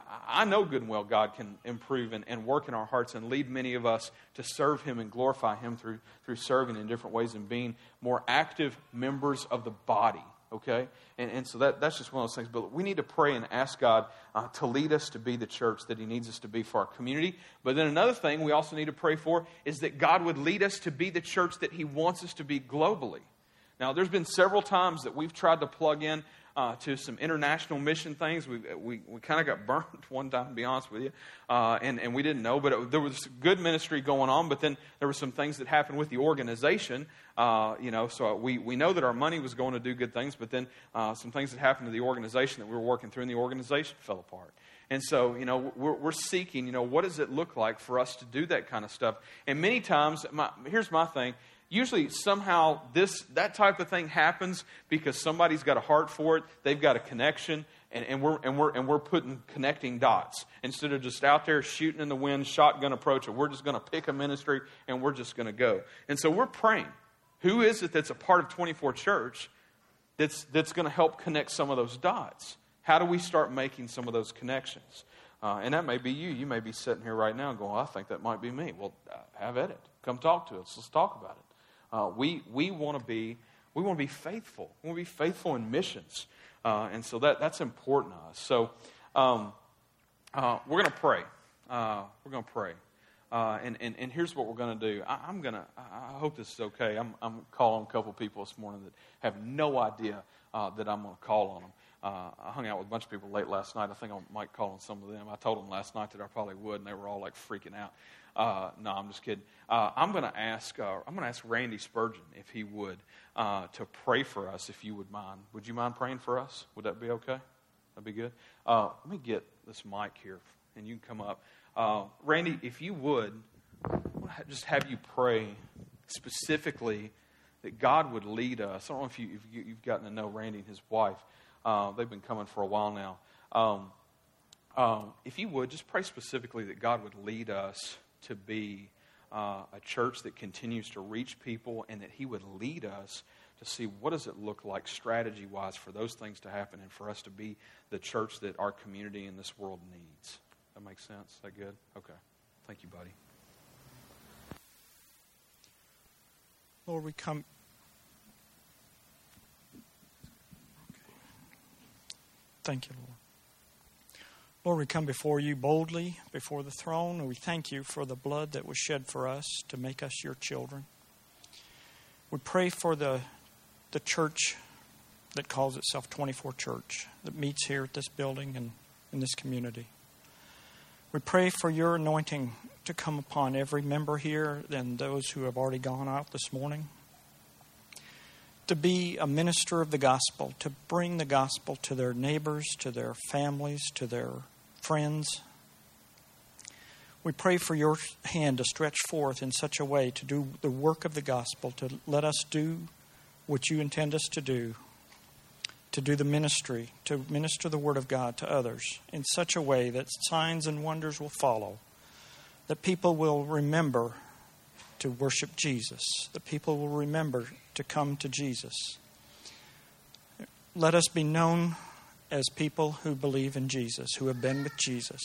[SPEAKER 1] I know good and well God can improve and, and work in our hearts and lead many of us to serve Him and glorify Him through through serving in different ways and being more active members of the body. okay? And, and so that, that's just one of those things. But we need to pray and ask God uh, to lead us to be the church that He needs us to be for our community. But then another thing we also need to pray for is that God would lead us to be the church that He wants us to be globally. Now, there's been several times that we've tried to plug in uh, to some international mission things. We we, we kind of got burnt one time, to be honest with you, uh, and, and we didn't know. But it, there was good ministry going on, but then there were some things that happened with the organization. Uh, you know, so we, we know that our money was going to do good things, but then uh, some things that happened to the organization that we were working through, and the organization fell apart. And so, you know, we're, we're seeking, you know, what does it look like for us to do that kind of stuff? And many times, my, here's my thing. Usually, somehow, this that type of thing happens because somebody's got a heart for it. They've got a connection, and, and we're and we're and we're putting connecting dots instead of just out there shooting in the wind, shotgun approach. We're just going to pick a ministry and we're just going to go. And so we're praying. Who is it that's a part of twenty-four Church that's that's going to help connect some of those dots? How do we start making some of those connections? Uh, and that may be you. You may be sitting here right now going, well, I think that might be me. Well, uh, have at it. Come talk to us. Let's talk about it. Uh, we we want to be we want to be faithful. We want to be faithful in missions, uh, and so that that's important to us. So um, uh, we're going to pray. Uh, we're going to pray, uh, and, and and here's what we're going to do. I, I'm gonna. I hope this is okay. I'm I'm calling a couple people this morning that have no idea uh, that I'm going to call on them. Uh, I hung out with a bunch of people late last night. I think I might call on some of them. I told them last night that I probably would, and they were all like freaking out. Uh, no, I'm just kidding. Uh, I'm going to ask. Uh, I'm going to ask Randy Spurgeon if he would uh, to pray for us. If you would mind, would you mind praying for us? Would that be okay? That'd be good. Uh, let me get this mic here, and you can come up. Uh, Randy, if you would, I want to just have you pray specifically that God would lead us. I don't know if, you, if you, you've gotten to know Randy and his wife. Uh, they've been coming for a while now. Um, um, if you would, just pray specifically that God would lead us to be uh, a church that continues to reach people, and that He would lead us to see what does it look like strategy-wise for those things to happen and for us to be the church that our community in this world needs. That makes sense? Is that good? Okay. Thank you, buddy.
[SPEAKER 3] Lord, we come... Thank you, Lord. Lord, we come before you boldly, before the throne, and we thank you for the blood that was shed for us to make us your children. We pray for the, the church that calls itself twenty-four Church, that meets here at this building and in this community. We pray for your anointing to come upon every member here and those who have already gone out this morning, to be a minister of the gospel, to bring the gospel to their neighbors, to their families, to their friends. We pray for your hand to stretch forth in such a way to do the work of the gospel, to let us do what you intend us to do, to do the ministry, to minister the word of God to others in such a way that signs and wonders will follow, that people will remember to worship Jesus, that people will remember to come to Jesus. Let us be known as people who believe in Jesus, who have been with Jesus.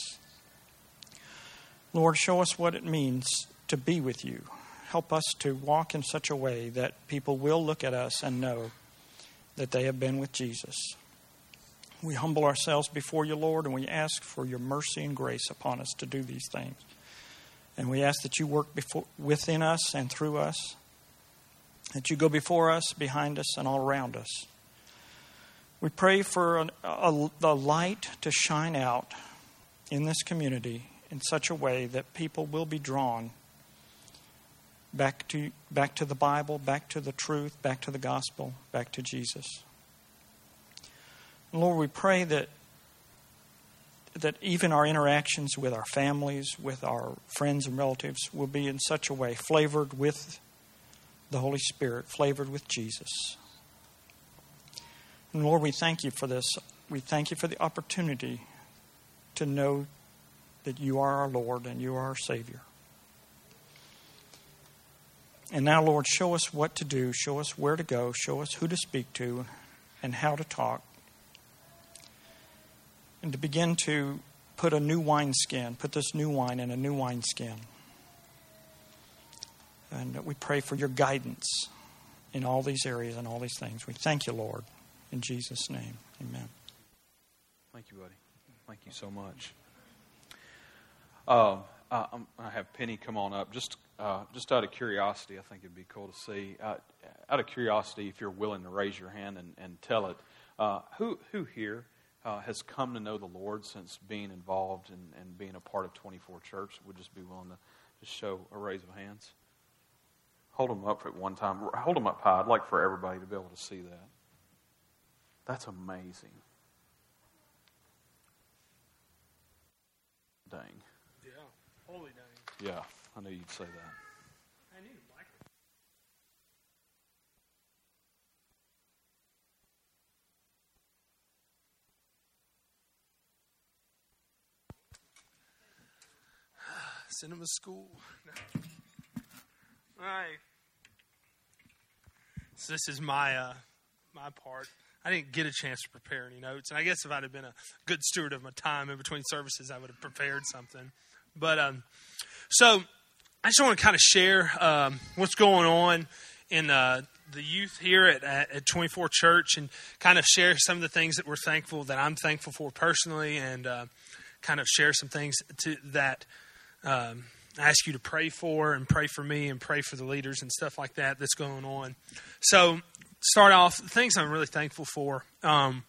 [SPEAKER 3] Lord, show us what it means to be with you. Help us to walk in such a way that people will look at us and know that they have been with Jesus. We humble ourselves before you, Lord, and we ask for your mercy and grace upon us to do these things. And we ask that you work before, within us and through us, that you go before us, behind us, and all around us. We pray for a, a, a light to shine out in this community in such a way that people will be drawn back to back to the Bible, back to the truth, back to the gospel, back to Jesus. And Lord, we pray that that even our interactions with our families, with our friends and relatives, will be in such a way flavored with the Holy Spirit, flavored with Jesus. And Lord, we thank you for this. We thank you for the opportunity to know that you are our Lord and you are our Savior. And now, Lord, show us what to do. Show us where to go. Show us who to speak to and how to talk. And to begin to put a new wineskin, put this new wine in a new wineskin. And we pray for your guidance in all these areas and all these things. We thank you, Lord. In Jesus' name, amen.
[SPEAKER 1] Thank you, buddy. Thank you so much. Uh, I, I have Penny come on up. Just uh, just out of curiosity, I think it'd be cool to see. Uh, out of curiosity, if you're willing to raise your hand and, and tell it, uh, who who here uh, has come to know the Lord since being involved and, and being a part of twenty-four Church? Would just be willing to just show a raise of hands. Hold them up at one time. Hold them up high. I'd like for everybody to be able to see that. That's amazing. Dang.
[SPEAKER 5] Yeah. Holy dang.
[SPEAKER 1] Yeah, I knew you'd say that.
[SPEAKER 5] I knew you'd like it.
[SPEAKER 2] Cinema school.
[SPEAKER 5] All right. So this is my uh, my part. I didn't get a chance to prepare any notes, and I guess if I'd have been a good steward of my time in between services, I would have prepared something. But um, so I just want to kind of share um, what's going on in uh, the youth here at, at twenty-four Church, and kind of share some of the things that we're thankful that I'm thankful for personally, and uh, kind of share some things to, that. Um, I ask you to pray for and pray for me and pray for the leaders and stuff like that that's going on. So start off, things I'm really thankful for. Um,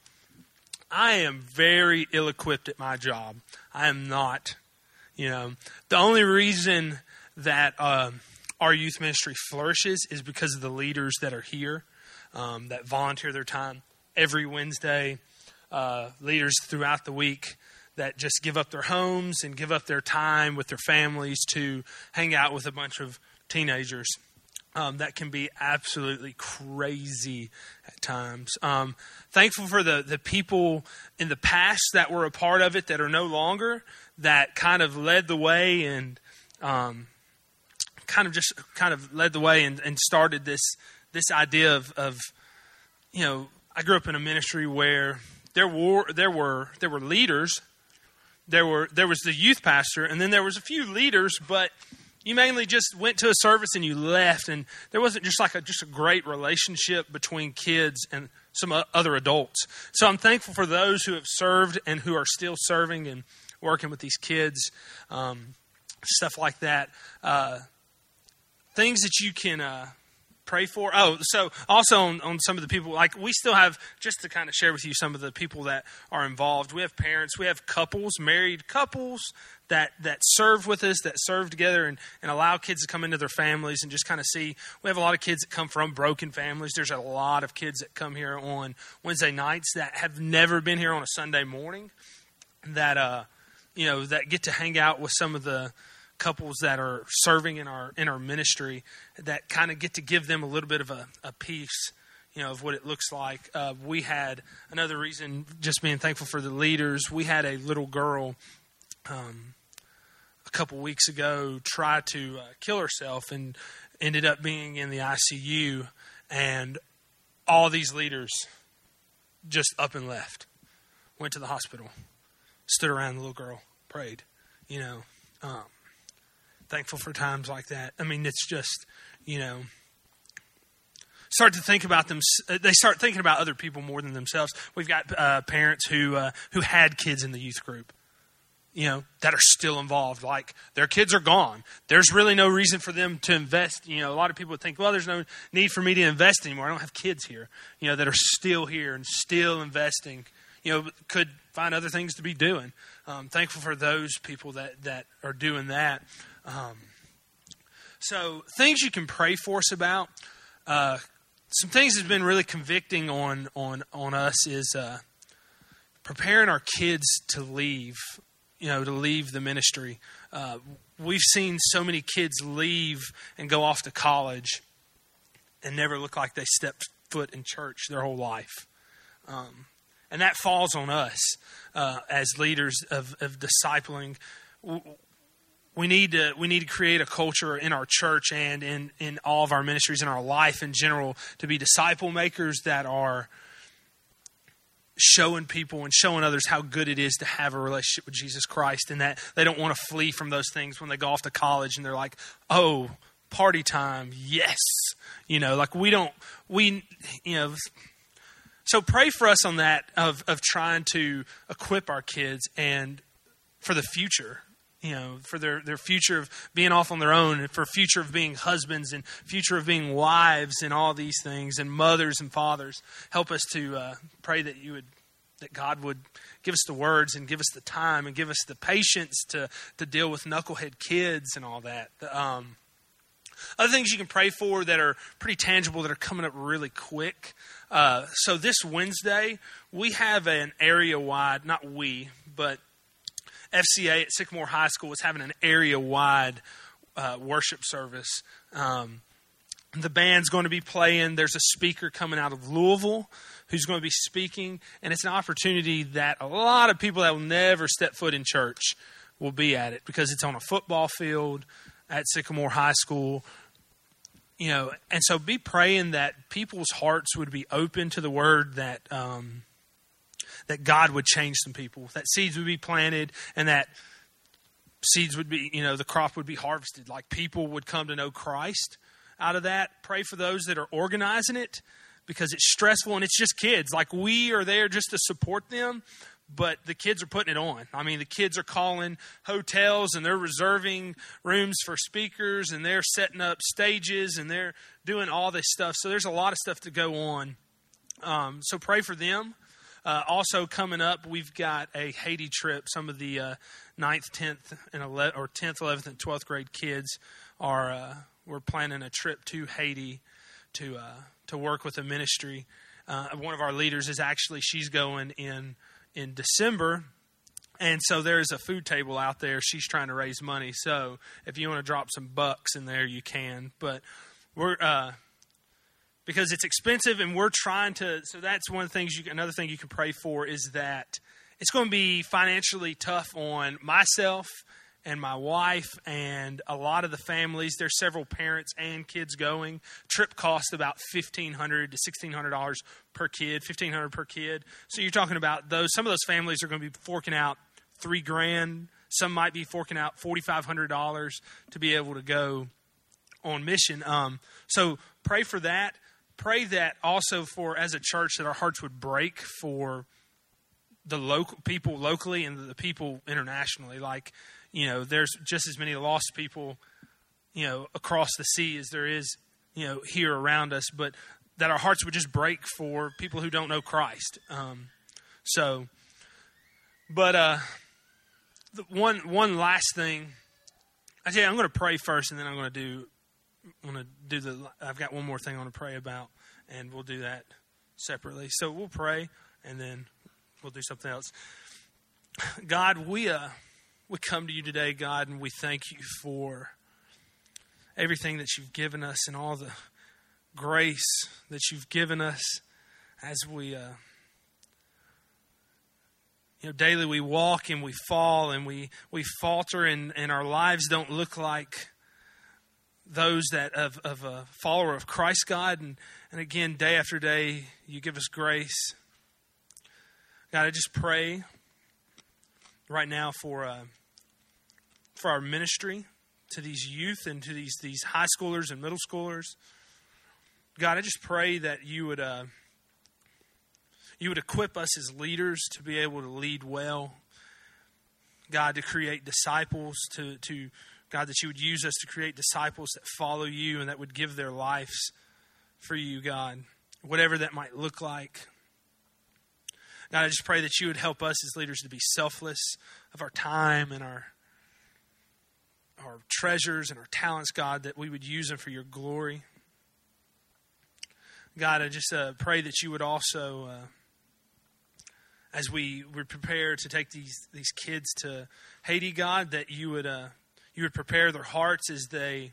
[SPEAKER 5] I am very ill-equipped at my job. I am not. You know, the only reason that um, our youth ministry flourishes is because of the leaders that are here, um, that volunteer their time every Wednesday, uh, leaders throughout the week that just give up their homes and give up their time with their families to hang out with a bunch of teenagers. Um, that can be absolutely crazy at times. Um, thankful for the, the people in the past that were a part of it that are no longer, that kind of led the way and um, kind of just kind of led the way and, and started this this idea of, of, you know, I grew up in a ministry where there were there were there were leaders. There were there was the youth pastor, and then there was a few leaders, but you mainly just went to a service and you left, and there wasn't just like a just a great relationship between kids and some other adults. So I'm thankful for those who have served and who are still serving and working with these kids, um, stuff like that. Uh, things that you can uh, pray for. Oh, so also on, on some of the people, like we still have, just to kind of share with you some of the people that are involved. We have parents, we have couples, married couples that, that serve with us, that serve together and, and allow kids to come into their families and just kind of see. We have a lot of kids that come from broken families. There's a lot of kids that come here on Wednesday nights that have never been here on a Sunday morning, that, uh, you know, that get to hang out with some of the couples that are serving in our in our ministry, that kind of get to give them a little bit of a, a piece, you know, of what it looks like. Uh, we had another reason, just being thankful for the leaders. We had a little girl um, a couple weeks ago try to uh, kill herself and ended up being in the I C U, and all these leaders just up and left, went to the hospital, stood around the little girl, prayed, you know. Um, Thankful for times like that. I mean, it's just, you know, start to think about them. They start thinking about other people more than themselves. We've got uh, parents who uh, who had kids in the youth group, you know, that are still involved. Like, their kids are gone. There's really no reason for them to invest. You know, a lot of people would think, well, there's no need for me to invest anymore. I don't have kids here, you know, that are still here and still investing, you know, could find other things to be doing. Um, thankful for those people that, that are doing that. Um, so things you can pray for us about. Uh, some things that's been really convicting on on on us is uh, preparing our kids to leave. You know, to leave the ministry. Uh, we've seen so many kids leave and go off to college and never look like they stepped foot in church their whole life. Um, and that falls on us uh, as leaders of, of discipling. We need to we need to create a culture in our church and in, in all of our ministries, in our life in general, to be disciple makers that are showing people and showing others how good it is to have a relationship with Jesus Christ, and that they don't want to flee from those things when they go off to college and they're like, oh, party time, yes. You know, like we don't, we, you know, so pray for us on that of of trying to equip our kids and for the future. You know, for their, their future of being off on their own, and for future of being husbands, and future of being wives, and all these things, and mothers and fathers. Help us to uh, pray that you would, that God would give us the words and give us the time and give us the patience to to deal with knucklehead kids and all that. The, um, other things you can pray for that are pretty tangible that are coming up really quick. Uh, so this Wednesday we have an area wide, not we, but F C A at Sycamore High School is having an area-wide uh, worship service. Um, the band's going to be playing. There's a speaker coming out of Louisville who's going to be speaking, and it's an opportunity that a lot of people that will never step foot in church will be at it because it's on a football field at Sycamore High School. You know, and so be praying that people's hearts would be open to the word, that um, that God would change some people, that seeds would be planted, and that seeds would be, you know, the crop would be harvested. Like people would come to know Christ out of that. Pray for those that are organizing it because it's stressful and it's just kids. Like we are there just to support them, but the kids are putting it on. I mean, the kids are calling hotels and they're reserving rooms for speakers and they're setting up stages and they're doing all this stuff. So there's a lot of stuff to go on. Um, so pray for them. Uh, also coming up, we've got a Haiti trip. Some of the uh, ninth, tenth, and eleventh, or tenth, eleventh, and twelfth grade kids are uh, we're planning a trip to Haiti to uh, to work with a ministry. Uh, one of our leaders is actually she's going in in December, and so there's a food table out there. She's trying to raise money. So if you want to drop some bucks in there, you can. But we're uh, because it's expensive, and we're trying to. So that's one of the things. You, another thing you can pray for is that it's going to be financially tough on myself and my wife and a lot of the families. There's several parents and kids going. Trip costs about fifteen hundred to sixteen hundred dollars per kid. Fifteen hundred per kid. So you're talking about those. Some of those families are going to be forking out three grand. Some might be forking out forty five hundred dollars to be able to go on mission. Um, so pray for that. Pray that also for, as a church, that our hearts would break for the local people locally and the people internationally. Like, you know, there's just as many lost people, you know, across the sea as there is, you know, here around us. But that our hearts would just break for people who don't know Christ. Um, so, but uh, the one one last thing, I tell you, I'm going to pray first, and then I'm going to do. I'm going to do the. I've got one more thing I want to pray about, and we'll do that separately. So we'll pray, and then we'll do something else. God, we uh, we come to you today, God, and we thank you for everything that you've given us and all the grace that you've given us as we, uh, you know, daily we walk and we fall and we we falter, and, and our lives don't look like those that of, of a follower of Christ, God. And, and again, day after day, you give us grace. God, I just pray right now for uh, for our ministry to these youth and to these these high schoolers and middle schoolers. God, I just pray that you would uh, you would equip us as leaders to be able to lead well. God, to create disciples, to to God, that you would use us to create disciples that follow you and that would give their lives for you, God, whatever that might look like. God, I just pray that you would help us as leaders to be selfless of our time and our our treasures and our talents, God, that we would use them for your glory. God, I just uh, pray that you would also, uh, as we would prepare to take these these kids to Haiti, God, that you would uh, you would prepare their hearts as they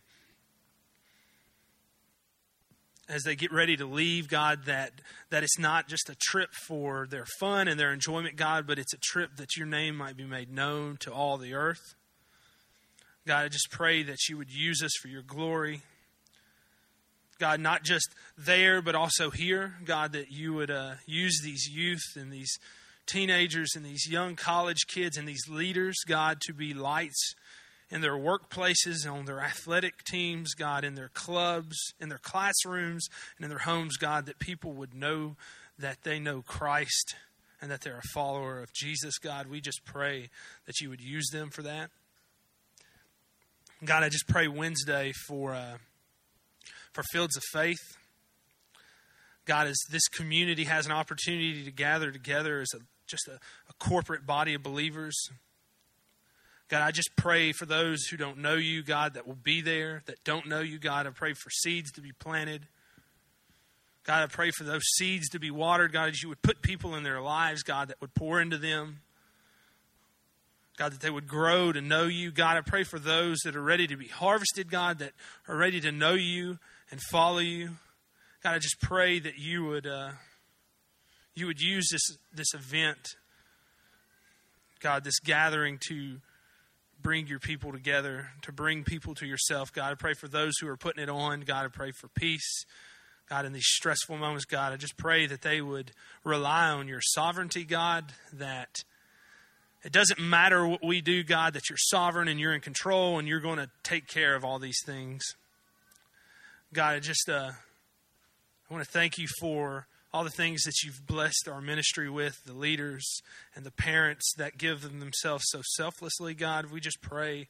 [SPEAKER 5] as they get ready to leave, God, that that it's not just a trip for their fun and their enjoyment, God, but it's a trip that your name might be made known to all the earth. God, I just pray that you would use us for your glory. God, not just there, but also here. God, that you would uh, use these youth and these teenagers and these young college kids and these leaders, God, to be lights in their workplaces, on their athletic teams, God, in their clubs, in their classrooms, and in their homes, God, that people would know that they know Christ and that they're a follower of Jesus, God. We just pray that you would use them for that. God, I just pray Wednesday for uh, for Fields of Faith. God, as this community has an opportunity to gather together as a, just a, a corporate body of believers, God, I just pray for those who don't know you, God, that will be there, that don't know you, God. I pray for seeds to be planted. God, I pray for those seeds to be watered, God, as you would put people in their lives, God, that would pour into them. God, that they would grow to know you. God, I pray for those that are ready to be harvested, God, that are ready to know you and follow you. God, I just pray that you would uh, you would use this this event, God, this gathering to bring your people together, to bring people to yourself. God, I pray for those who are putting it on. God, I pray for peace. God, in these stressful moments, God, I just pray that they would rely on your sovereignty, God, that it doesn't matter what we do, God, that you're sovereign and you're in control and you're going to take care of all these things. God, I just uh, I want to thank you for all the things that you've blessed our ministry with, the leaders and the parents that give them themselves so selflessly, God. We just pray,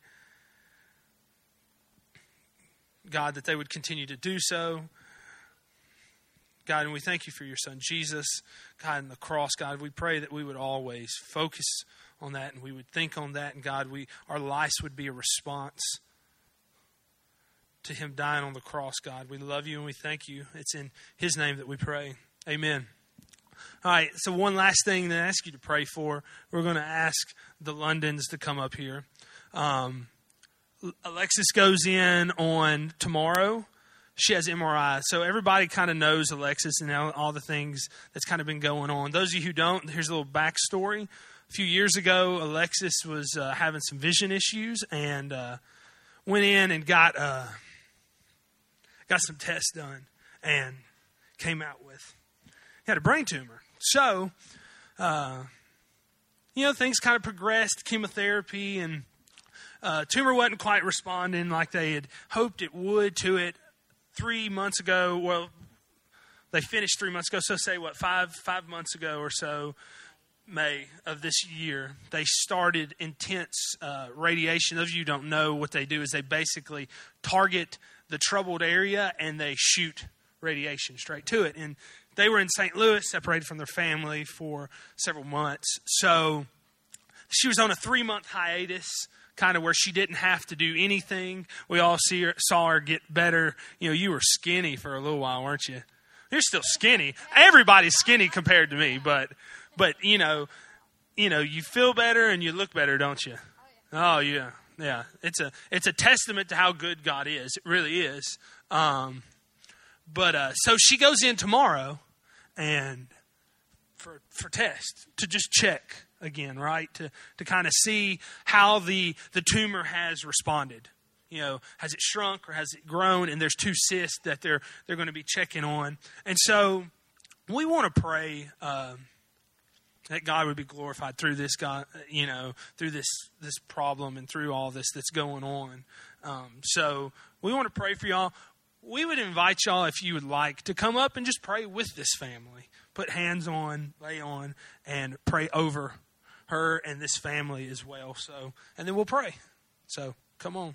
[SPEAKER 5] God, that they would continue to do so. God, and we thank you for your son, Jesus, God, and the cross, God. We pray that we would always focus on that and we would think on that. And God, we our lives would be a response to him dying on the cross, God. We love you and we thank you. It's in his name that we pray. Amen. All right, so one last thing to ask you to pray for. We're going to ask the Londons to come up here. Um, Alexis goes in on tomorrow. She has M R I. So everybody kind of knows Alexis and all the things that's kind of been going on. Those of you who don't, here's a little backstory. A few years ago, Alexis was uh, having some vision issues and uh, went in and got uh, got some tests done and came out with had a brain tumor. So, uh, you know, things kind of progressed, chemotherapy, and uh, tumor wasn't quite responding like they had hoped it would to it. Three months ago, well, they finished three months ago, so say, what, five five months ago or so, May of this year, they started intense uh, radiation. Those of you who don't know, what they do is they basically target the troubled area and they shoot radiation straight to it. And they were in Saint Louis, separated from their family for several months. So she was on a three-month hiatus, kind of where she didn't have to do anything. We all see her, saw her get better. You know, you were skinny for a little while, weren't you? You're still skinny. Everybody's skinny compared to me, but but you know, you know, you feel better and you look better, don't you? Oh yeah, yeah. It's a it's a testament to how good God is. It really is. Um, but uh, so she goes in tomorrow, and for for test to just check again, right? To to kind of see how the the tumor has responded. You know, has it shrunk or has it grown? And there's two cysts that they're they're going to be checking on. And so we want to pray uh, that God would be glorified through this, God, you know, through this this problem and through all this that's going on. Um, so we want to pray for y'all. We would invite y'all, if you would like, to come up and just pray with this family. Put hands on, lay on, and pray over her and this family as well. So, and then we'll pray. So come on.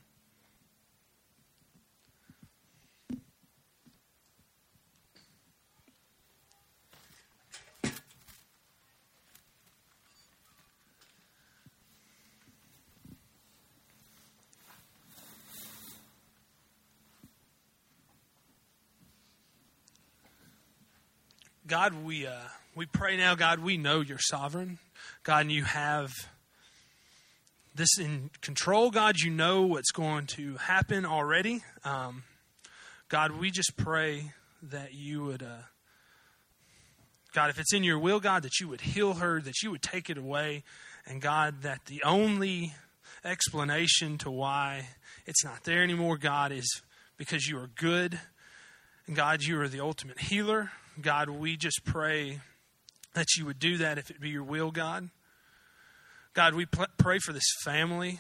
[SPEAKER 5] God, we uh, we pray now, God, we know you're sovereign. God, and you have this in control. God, you know what's going to happen already. Um, God, we just pray that you would, uh, God, if it's in your will, God, that you would heal her, that you would take it away. And God, that the only explanation to why it's not there anymore, God, is because you are good. And God, you are the ultimate healer. God, we just pray that you would do that if it be your will, God. God, we pl- pray for this family.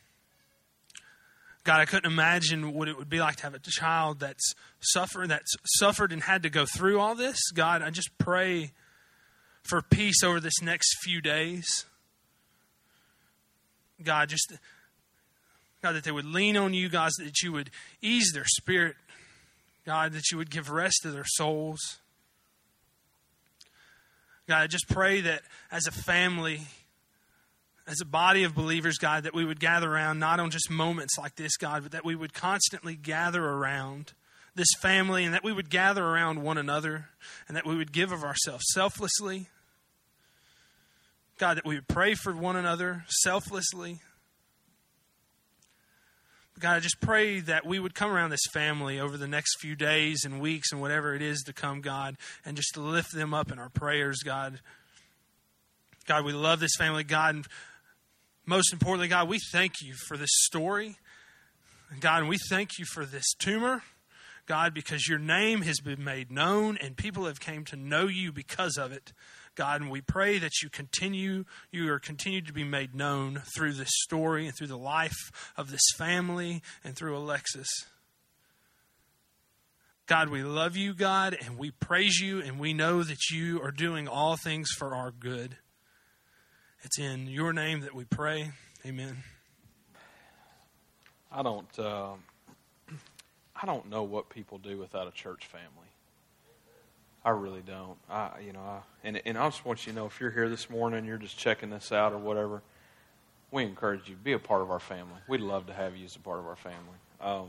[SPEAKER 5] God, I couldn't imagine what it would be like to have a child that's suffered, that's suffered and had to go through all this. God, I just pray for peace over this next few days. God, just, God, that they would lean on you, God, that you would ease their spirit. God, that you would give rest to their souls. God, I just pray that as a family, as a body of believers, God, that we would gather around not on just moments like this, God, but that we would constantly gather around this family and that we would gather around one another and that we would give of ourselves selflessly. God, that we would pray for one another selflessly. God, I just pray that we would come around this family over the next few days and weeks and whatever it is to come, God, and just to lift them up in our prayers, God. God, we love this family, God, and most importantly, God, we thank you for this story. God, and we thank you for this tumor, God, because your name has been made known and people have came to know you because of it. God, and we pray that you continue, you are continued to be made known through this story and through the life of this family and through Alexis. God, we love you, God, and we praise you, and we know that you are doing all things for our good. It's in your name that we pray. Amen.
[SPEAKER 1] I don't, uh, I don't know what people do without a church family. I really don't. I, you know, I, and and I just want you to know, if you're here this morning, you're just checking this out or whatever, we encourage you to be a part of our family. We'd love to have you as a part of our family. Um,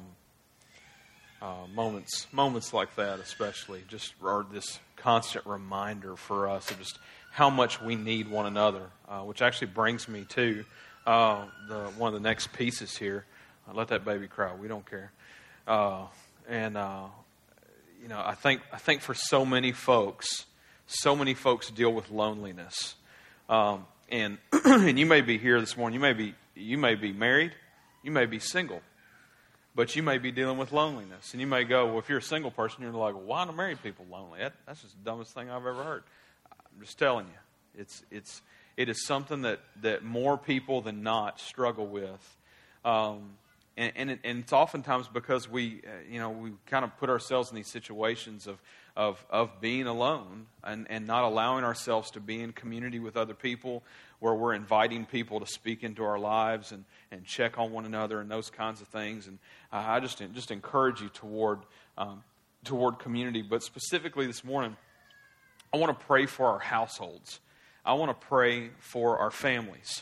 [SPEAKER 1] uh, moments, moments like that, especially, just are this constant reminder for us of just how much we need one another. Uh, which actually brings me to uh, the one of the next pieces here. Uh, let that baby cry. We don't care. Uh, and. Uh, You know, I think I think for so many folks, so many folks deal with loneliness, um, and and you may be here this morning. You may be you may be married, you may be single, but you may be dealing with loneliness. And you may go, well, if you're a single person, you're like, well, why do married people lonely? That, that's just the dumbest thing I've ever heard. I'm just telling you, it's it's it is something that that more people than not struggle with. Um, And, and, it, and it's oftentimes because we, uh, you know, we kind of put ourselves in these situations of of, of being alone and, and not allowing ourselves to be in community with other people, where we're inviting people to speak into our lives and, and check on one another and those kinds of things. And uh, I just just encourage you toward um, toward community. But specifically this morning, I want to pray for our households. I want to pray for our families.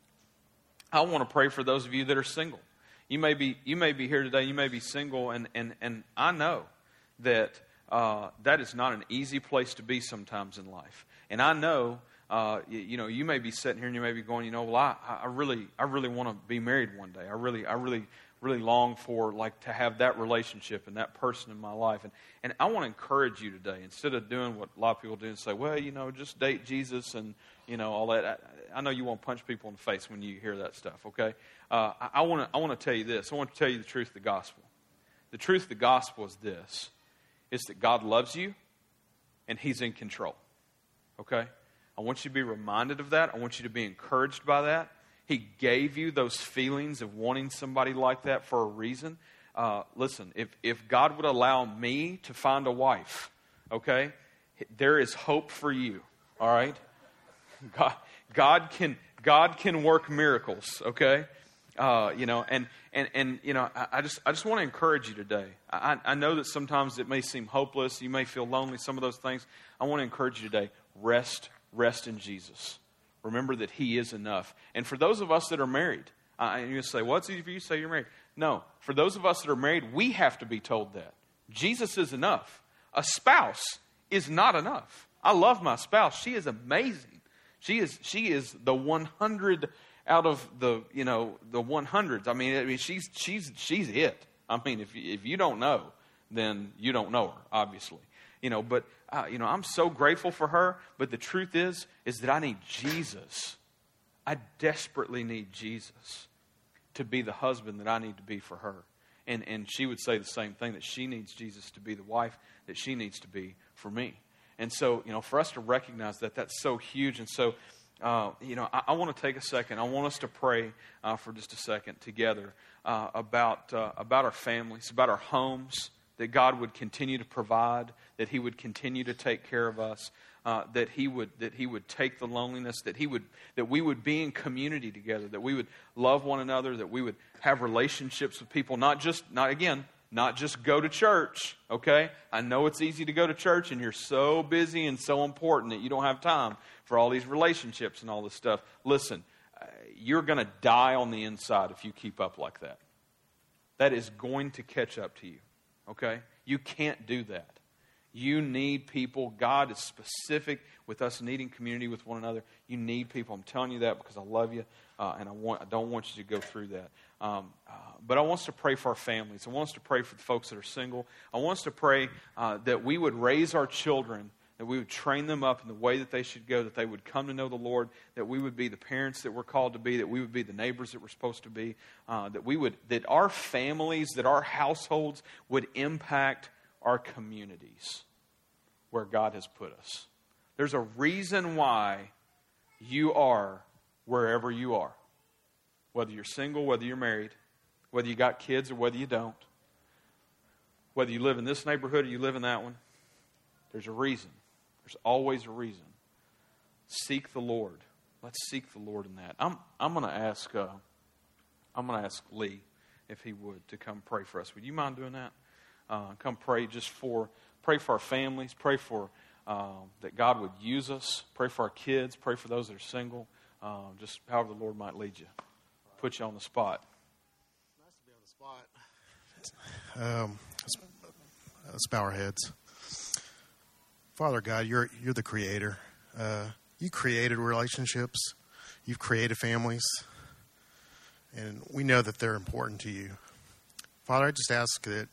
[SPEAKER 1] I want to pray for those of you that are single. You may be you may be here today. You may be single, and and, and I know that uh, that is not an easy place to be sometimes in life. And I know uh, you, you know you may be sitting here and you may be going, you know, well, I, I really I really want to be married one day. I really I really really long for like to have that relationship and that person in my life. And and I want to encourage you today, instead of doing what a lot of people do and say, well, you know, just date Jesus and you know all that. I, I know you want to punch people in the face when you hear that stuff. Okay. Uh, I want to I want to tell you this. I want to tell you the truth of the gospel. The truth of the gospel is this. It's that God loves you and He's in control. Okay? I want you to be reminded of that. I want you to be encouraged by that. He gave you those feelings of wanting somebody like that for a reason. Uh, listen, if, if God would allow me to find a wife, okay, there is hope for you. All right? God, God can God can work miracles, okay? Uh, you know, and, and, and you know, I, I just I just want to encourage you today. I, I know that sometimes it may seem hopeless. You may feel lonely, some of those things. I want to encourage you today. Rest, rest in Jesus. Remember that He is enough. And for those of us that are married, uh, and you say, well, it's easy for you to say you're married. No, for those of us that are married, we have to be told that. Jesus is enough. A spouse is not enough. I love my spouse. She is amazing. She is she is the one hundred out of the, you know, the one hundreds. I mean, I mean, she's she's she's it. I mean, if you, if you don't know, then you don't know her, obviously. You know, but uh, you know, I'm so grateful for her. But the truth is, is that I need Jesus. I desperately need Jesus to be the husband that I need to be for her. And and she would say the same thing, that she needs Jesus to be the wife that she needs to be for me. And so, you know, for us to recognize that, that's so huge. And so, uh, you know, I, I want to take a second. I want us to pray uh, for just a second together uh, about uh, about our families, about our homes, that God would continue to provide, that He would continue to take care of us. uh, that he would that he would take the loneliness, that he would that we would be in community together, that we would love one another, that we would have relationships with people, not just not again, not just go to church. Okay, I know it's easy to go to church, and you're so busy and so important that you don't have time for all these relationships and all this stuff. Listen, you're going to die on the inside if you keep up like that. That is going to catch up to you. Okay? You can't do that. You need people. God is specific with us needing community with one another. You need people. I'm telling you that because I love you, uh, and I want I don't want you to go through that. Um, uh, but I want us to pray for our families. I want us to pray for the folks that are single. I want us to pray uh, that we would raise our children, that we would train them up in the way that they should go, that they would come to know the Lord, that we would be the parents that we're called to be, that we would be the neighbors that we're supposed to be, uh, that we would, that our families, that our households would impact our communities where God has put us. There's a reason why you are wherever you are. Whether you're single, whether you're married, whether you got kids or whether you don't. Whether you live in this neighborhood or you live in that one. There's a reason. There's always a reason. Seek the Lord. Let's seek the Lord in that. I'm I'm going to ask uh, I'm going to ask Lee if he would to come pray for us. Would you mind doing that? Uh, come pray just for pray for our families. Pray for uh, that God would use us. Pray for our kids. Pray for those that are single. Uh, just however the Lord might lead you. Put you on the spot.
[SPEAKER 6] Nice to be on the spot. Um, let's, let's bow our heads. Father God, you're you're the creator. Uh, you created relationships. You've created families. And we know that they're important to you. Father, I just ask that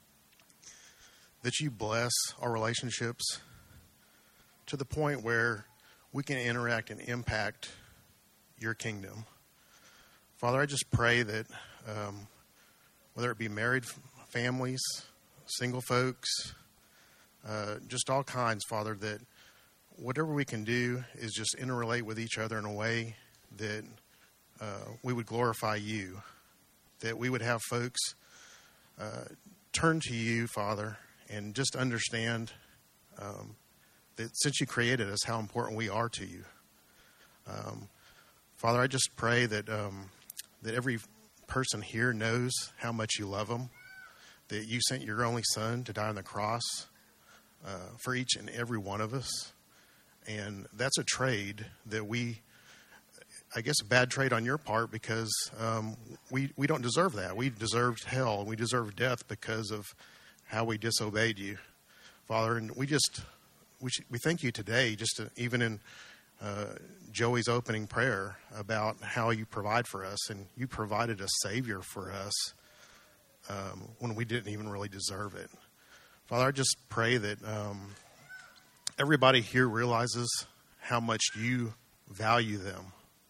[SPEAKER 6] that you bless our relationships to the point where we can interact and impact your kingdom. Father, I just pray that um, whether it be married families, single folks, uh, just all kinds, Father, that whatever we can do is just interrelate with each other in a way that uh, we would glorify you, that we would have folks uh, turn to you, Father, and just understand um, that since you created us, how important we are to you. Um, Father, I just pray that um, that every person here knows how much you love them, that you sent your only Son to die on the cross uh, for each and every one of us. And that's a trade that we, I guess a bad trade on your part, because um, we, we don't deserve that. We deserved hell. We deserved death because of how we disobeyed you, Father. And we just, we, should, we thank you today, just to, even in Uh, Joey's opening prayer about how you provide for us, and you provided a Savior for us um, when we didn't even really deserve it. Father, I just pray that um, everybody here realizes how much you value them.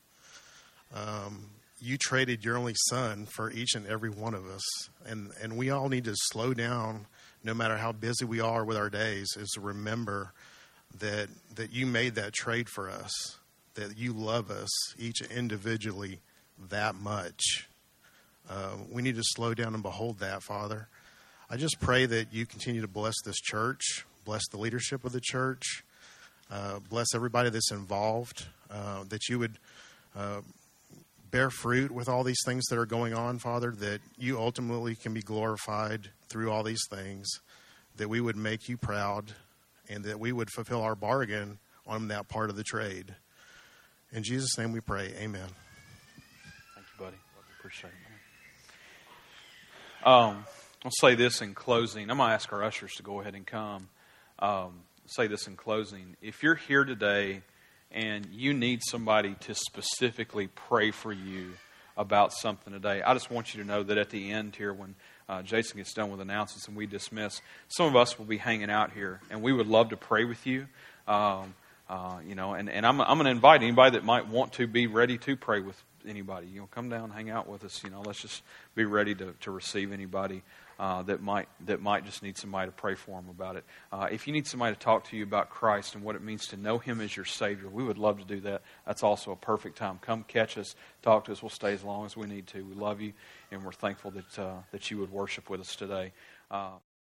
[SPEAKER 6] Um, you traded your only Son for each and every one of us, and, and we all need to slow down, no matter how busy we are with our days, is to remember that that you made that trade for us, that you love us each individually that much. Uh, we need to slow down and behold that, Father. I just pray that you continue to bless this church, bless the leadership of the church, uh, bless everybody that's involved, uh, that you would uh, bear fruit with all these things that are going on, Father, that you ultimately can be glorified through all these things, that we would make you proud, and that we would fulfill our bargain on that part of the trade. In Jesus' name we pray. Amen.
[SPEAKER 1] Thank you, buddy. Appreciate it, man. Um, I'll say this in closing. I'm going to ask our ushers to go ahead and come. Um, I'll say this in closing. If you're here today and you need somebody to specifically pray for you about something today, I just want you to know that at the end here, when Uh, Jason gets done with announcements and we dismiss, some of us will be hanging out here, and we would love to pray with you. Um, uh, you know, and, and I'm, I'm going to invite anybody that might want to be ready to pray with anybody. You know, come down, hang out with us. You know, let's just be ready to, to receive anybody uh, that might that might just need somebody to pray for them about it. Uh, if you need somebody to talk to you about Christ and what it means to know Him as your Savior, we would love to do that. That's also a perfect time. Come catch us, talk to us. We'll stay as long as we need to. We love you, and we're thankful that uh, that you would worship with us today. Uh,